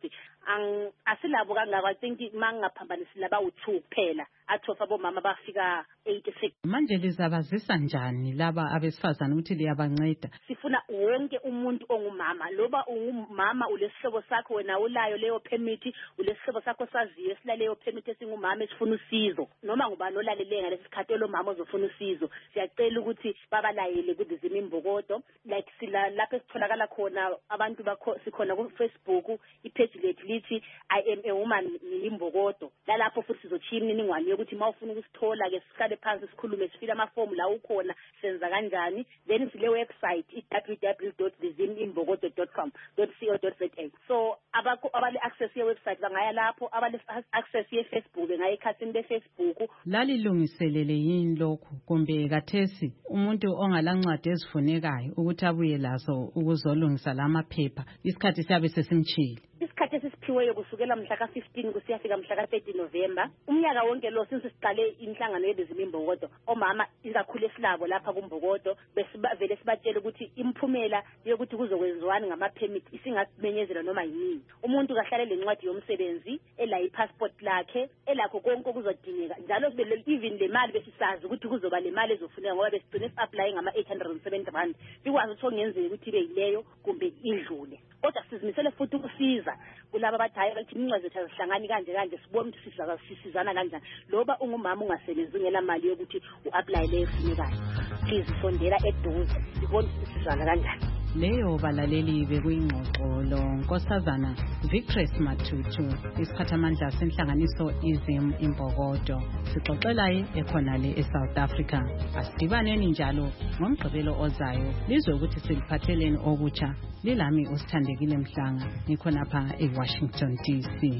asilabo kangako. I think mangingaphambanisi laba u-two kuphela athofa abomama bafika eighty-six. Manje lizabazisa njani laba abesifazana ukuthi liyabanceda? Sifuna wonke umuntu ongumama, loba ungumama ulesihlobo sakho wena ulayo leyo permit, ulesihlobo sakho saziyo esilaleyo permit esingumama esifuna usizo, noma ngubani olalele ngalesikhathi lo mama ozofuna usizo, siyacela ukuthi babalayele kuzizimo imbokodo. Like sila lapho esitholakala khona abantu bakho sikhona ku Facebook, ipage lethu lithi I am a woman imbokodo. Lalapho futhi sizochima imininingwane yokuthi mawufuna ukusithola ke siqale phansi sikhulume sifila amafomu la ukhona senza kanjani. Then sile website i w w w dot zim imbokodo dot com dot co dot za. So abakho abale access ye website bangaya lapho, abale access ye Facebook ngaye ekhathini be Facebook. Lalilungiselele yini lokho kumbe kathesi umuntu ongalancwadi ezifunekayo ukuthi abuye lazo ukuzolungisa lamaphepha isikhathi siyabe sesimchile? Isikhathi esiphiweyo kusukela mhla ka fifteen kusiyafika mhla ka thirty November umnyaka wonke lo since siqale inhlangano yebezimo imbokodo. Omama izakhule silabo lapha kumbokodo besivele sibatshela ukuthi imphumela yokuthi kuzokwenziwani ngama-permit isingakumenyezela noma yini. Umuntu kahlale lencwadi yomsebenzi, ela i-passport lakhe, elakho konke okuzodingeka njalo even le mali besisazi ukuthi kuzoba le mali ezofuneka ngoba besigcine si-apply ngama-eight hundred seventy rand. Sikwazi ukuthi okungenzeka ukuthi ibe yileyo kumbe idlule. Kodwa sizimisele futhi ukusiza kulaba abadala bathi incwadi zethu azihlangani kanje kanje, sibone ukuthi sisizana kanjani. Loba ungumama ungasebenzi ungela mali yokuthi u-apply leyo efunekayo, please sondela eduze sibone ukuthi sisizana kanjani. Leyo balaleli bekuyingxoxo lo nkosazana Victress Matutu, isiphathamandla senhlanganiso izim imbokodo, sixoxelayo ekhonale eSouth Africa. Asidibaneni njalo ngomgqibelo ozayo lizwe ukuthi siliphatheleni okutsha. Lilami usithandekile Mhlanga, nikhonapha eWashington D C.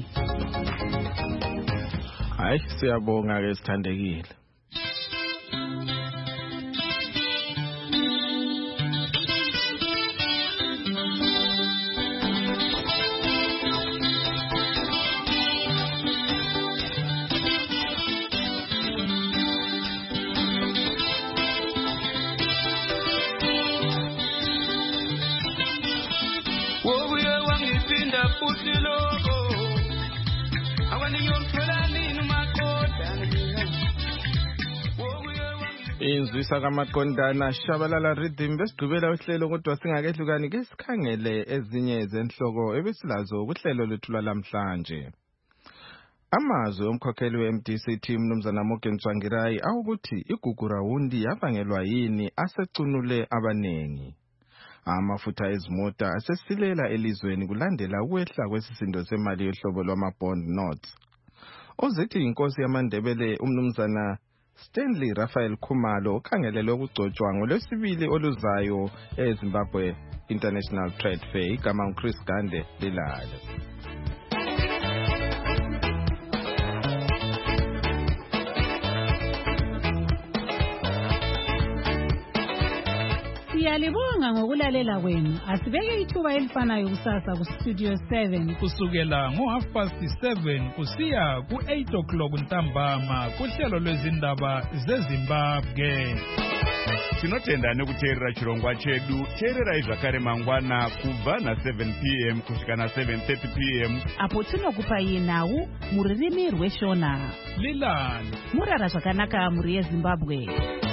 Hayi siyabonga ke sithandekile. utiloko abaniyomtholani numakoda Inzwisa kaMaqondana Shabalala Rhythm besigqibela uhlelo kodwa singakehlukani ke sikhangele ezinye zenhloko ebesilazo kuhlelo lethu lamhlanje. Amazwi omkhokheli we-M D C T Mnumzana Morgan Tsvangirai awukuthi igugu rawundi yabangelwa yini asecunule abanengi. Amafutha ezimota asesilela elizweni kulandela ukwehla kwesisindo semali yohlobo lwama-bond notes. Ozithi inkosi yamaNdebele uMnumzana Stanley Raphael Khumalo ukhangelelwe ukugcotshwa ngolwesibili oluzayo eZimbabwe International Trade Fair igama uChris Gande lilalo. Siyalibonga ngokulalela kwenu. Asibeke ithuba elifanayo kusasa ku Studio seven kusukela ngo half past seven kusiya ku eight o'clock ntambama kuhlelo lwezindaba zeZimbabwe. Tinotenda nekuteerera chirongwa chedu. Teererai zvakare mangwana kubva na seven p m kusvika na seven thirty p m apo tinokupai nhau mururimi rweshona. Lilani Murara zvakanaka muri yeZimbabwe.